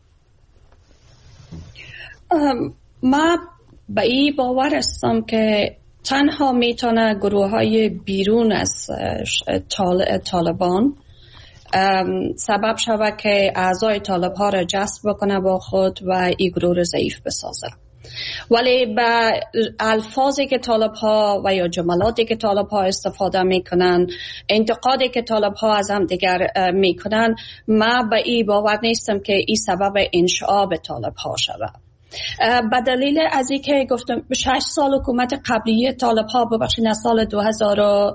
Speaker 5: ما به این باور هستم که تنها میتونه گروه های بیرون از طالبان سبب شود که اعضای طالب ها را جذب بکنه با خود و این گروه را ضعیف بسازه. ولی به الفاظی که طالب ها و یا جملاتی که طالب ها استفاده میکنن، انتقادی که طالب ها از هم دیگر میکنن، ما به این باور نیستم که این سبب انشعاب طالب ها شود. به دلیل از این که گفتم شش سال حکومت قبلی طالب ها ببخشید از سال دو هزار و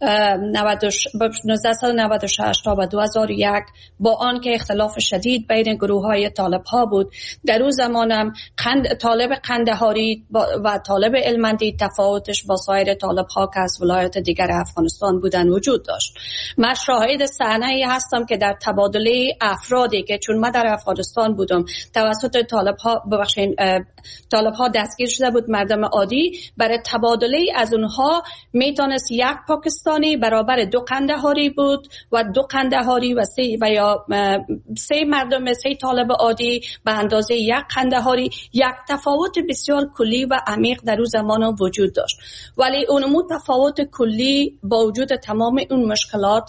Speaker 5: نود و شش تا به دو هزار و یک با آن که اختلاف شدید بین گروه های طالب ها بود، در اون زمانم قند طالب قندهاری و طالب علمندی تفاوتش با سایر طالب ها که از ولایات دیگر افغانستان بودن وجود داشت. من شاهد صحنه‌ای هستم که در تبادله افرادی که چون من در افغانستان بودم توسط طالب ها ببخشید طالب ها دستگیر شده بود مردم عادی، برای تبادله از اونها میتونست یک پاکستانی برابر دو قندهاری بود و دو قندهاری و سه و یا سه مردم سه طالب عادی به اندازه یک قندهاری. یک تفاوت بسیار کلی و عمیق در اون زمان وجود داشت، ولی اونمو تفاوت کلی با وجود تمام اون مشکلات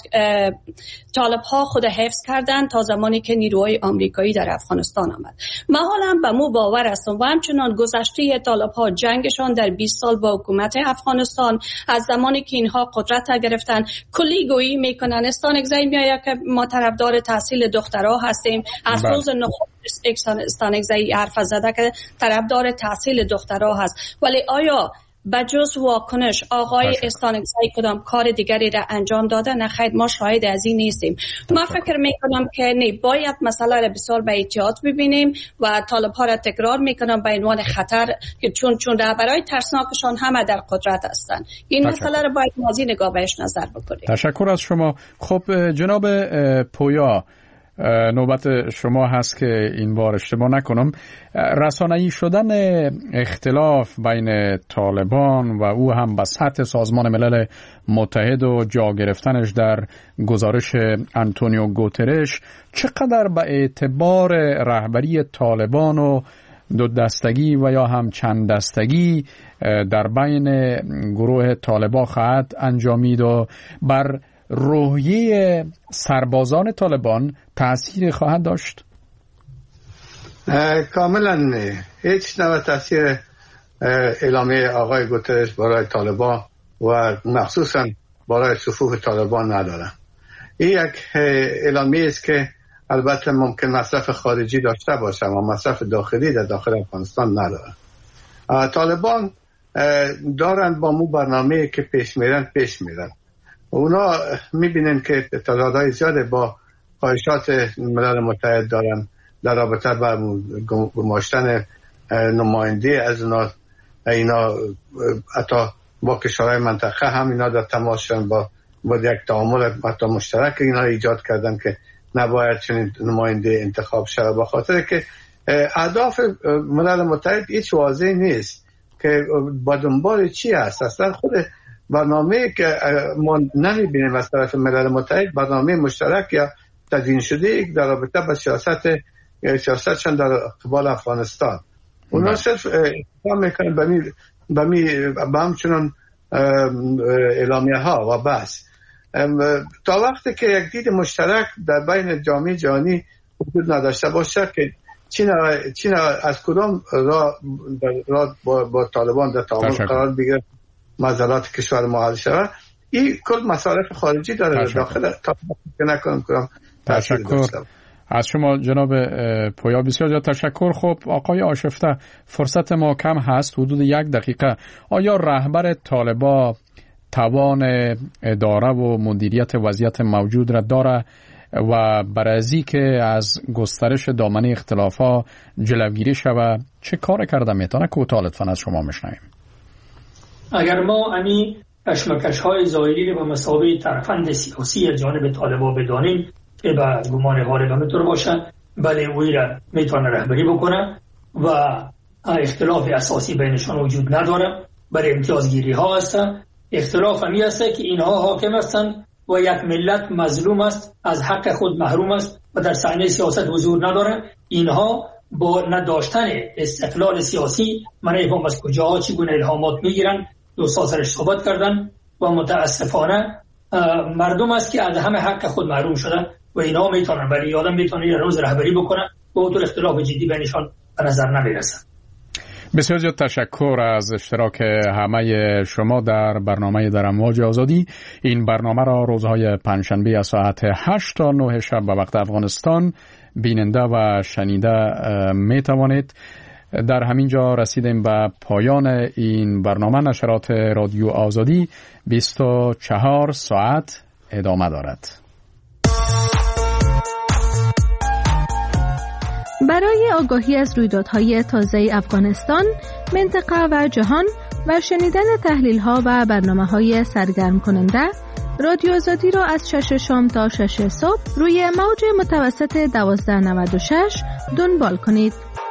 Speaker 5: طالب ها خود حفظ کردن تا زمانی که نیروهای آمریکایی در افغانستان آمد. من حالا به مو باور هستم و همچنان گذشته طالب ها جنگشان در بیست سال با حکومت افغانستان از زمانی که اینها قدرت گرفتن کلی گویی میکنن. استانگزی میآید که ما طرفدار تحصیل دخترها هستیم، از روز نخست استانگزی حرف زده که طرفدار تحصیل دخترها هست، ولی آیا بجز واکنش آقای استانگزی کدام کار دیگری را انجام داده؟ نه خیر، ما شاهد از این نیستیم. من فکر میکنم که نه، باید مسئله را بسیار به احتیاط ببینیم و طالب ها را تکرار میکنم به عنوان خطر که چون چون رهبرای ترسناکشان همه در قدرت هستند. این تشکر. مسئله را باید موازی نگاه بهش نظر بکنیم.
Speaker 4: تشکر از شما. خب جناب پویا، نوبت شما هست که این بار اشتباه نکنم، رسانه‌ای شدن اختلاف بین طالبان و او هم به سطح سازمان ملل متحد و جا گرفتنش در گزارش آنتونیو گوترش چقدر به اعتبار رهبری طالبان و دو دستگی و یا هم چند دستگی در بین گروه طالبان خواهد انجامید و بر روحیه سربازان طالبان تأثیر خواهد داشت؟
Speaker 6: کاملا هیچ نوع تأثیر اعلامیه آقای گوترش برای طالبان و مخصوصا برای صفوف طالبان نداره. این یک اعلامیه است که البته ممکن مصرف خارجی داشته باشه و مصرف داخلی در داخل افغانستان نداره. طالبان دارن با مو برنامه که پیش میرن پیش میرن. اونا میبینن که تعدادهای زیاده با خواهشات ملل متحد دارن در رابطه با گماشتن نماینده از اونا. اینا حتی با کشورهای منطقه هم اینا در تماس شدن با با یک تعامل حتی مشترک اینا ایجاد کردن که نباید چنین نماینده انتخاب شود، با خاطر که اهداف ملل متحد هیچ واضح نیست که با دنبال چی هست. اصلا خود برنامه که ما نمیبینیم از طرف ملل متحد، برنامه مشترک یا تدوین شده در رابطه با سیاست سیاستشان در قبال افغانستان. اونا صرف اتفاق میکنن به می به می به همچنان اعلامیه ها و بس. تا وقتی که یک دید مشترک در بین جامعه جهانی وجود نداشته باشه که چین چین از کدام را را با, با طالبان در تعامل قرار بگیره، معضلات کشور ما حل شود، این کل مصالح خارجی داره داخل تا نکنم کنم.
Speaker 4: تشکر از شما جناب پویا، بسیار زیاد تشکر. خب آقای آشفته، فرصت ما کم هست، حدود یک دقیقه. آیا رهبر طالبان توان اداره و مدیریت وضعیت موجود را داره و برای از که از گسترش دامنه اختلافات جلوگیری شود چه کار کرده میتونه؟ کوتاه لطفاً از شما میشنویم.
Speaker 8: اگر ما امی کشمکش های ظاهری و مساوی طرفند سیاسی از جانب طالبان بدانیم که به گمان غالب میتونه باشه، بله اوی را میتونه رهبری بکنه و اختلاف اساسی بینشان وجود نداره، برای امتیازگیری ها هست. اختلاف همی است که اینها حاکم هستند و یک ملت مظلوم است، از حق خود محروم است و در صحنه سیاست حضور نداره. اینها با نداشتن استقلال سیاسی من ایفهم از کجاها چگونه الهامات میگیرن. دو سال سرش صحبت کردن و متاسفانه مردم است که از همه حق خود محروم شدن و اینا میتونن برای آدم میتونه یه روز رهبری بکنن و اونطور اختلاف جدی بینشان به نظر نمیرسن.
Speaker 4: بسیار زیاد تشکر از اشتراک همه شما در برنامه در امواج آزادی. این برنامه را روزهای پنجشنبه از ساعت هشت تا نه شب به وقت افغانستان بیننده و شنیده می توانید. در همین جا رسیدیم به پایان این برنامه. نشرات رادیو آزادی بیست و چهار ساعت ادامه دارد.
Speaker 11: برای آگاهی از رویدادهای تازه افغانستان، منطقه و جهان و شنیدن تحلیل‌ها و برنامه‌های سرگرم کننده، رادیو آزادی را از شش شام تا شش صبح روی موج متوسط دوازده نود و شش دنبال کنید.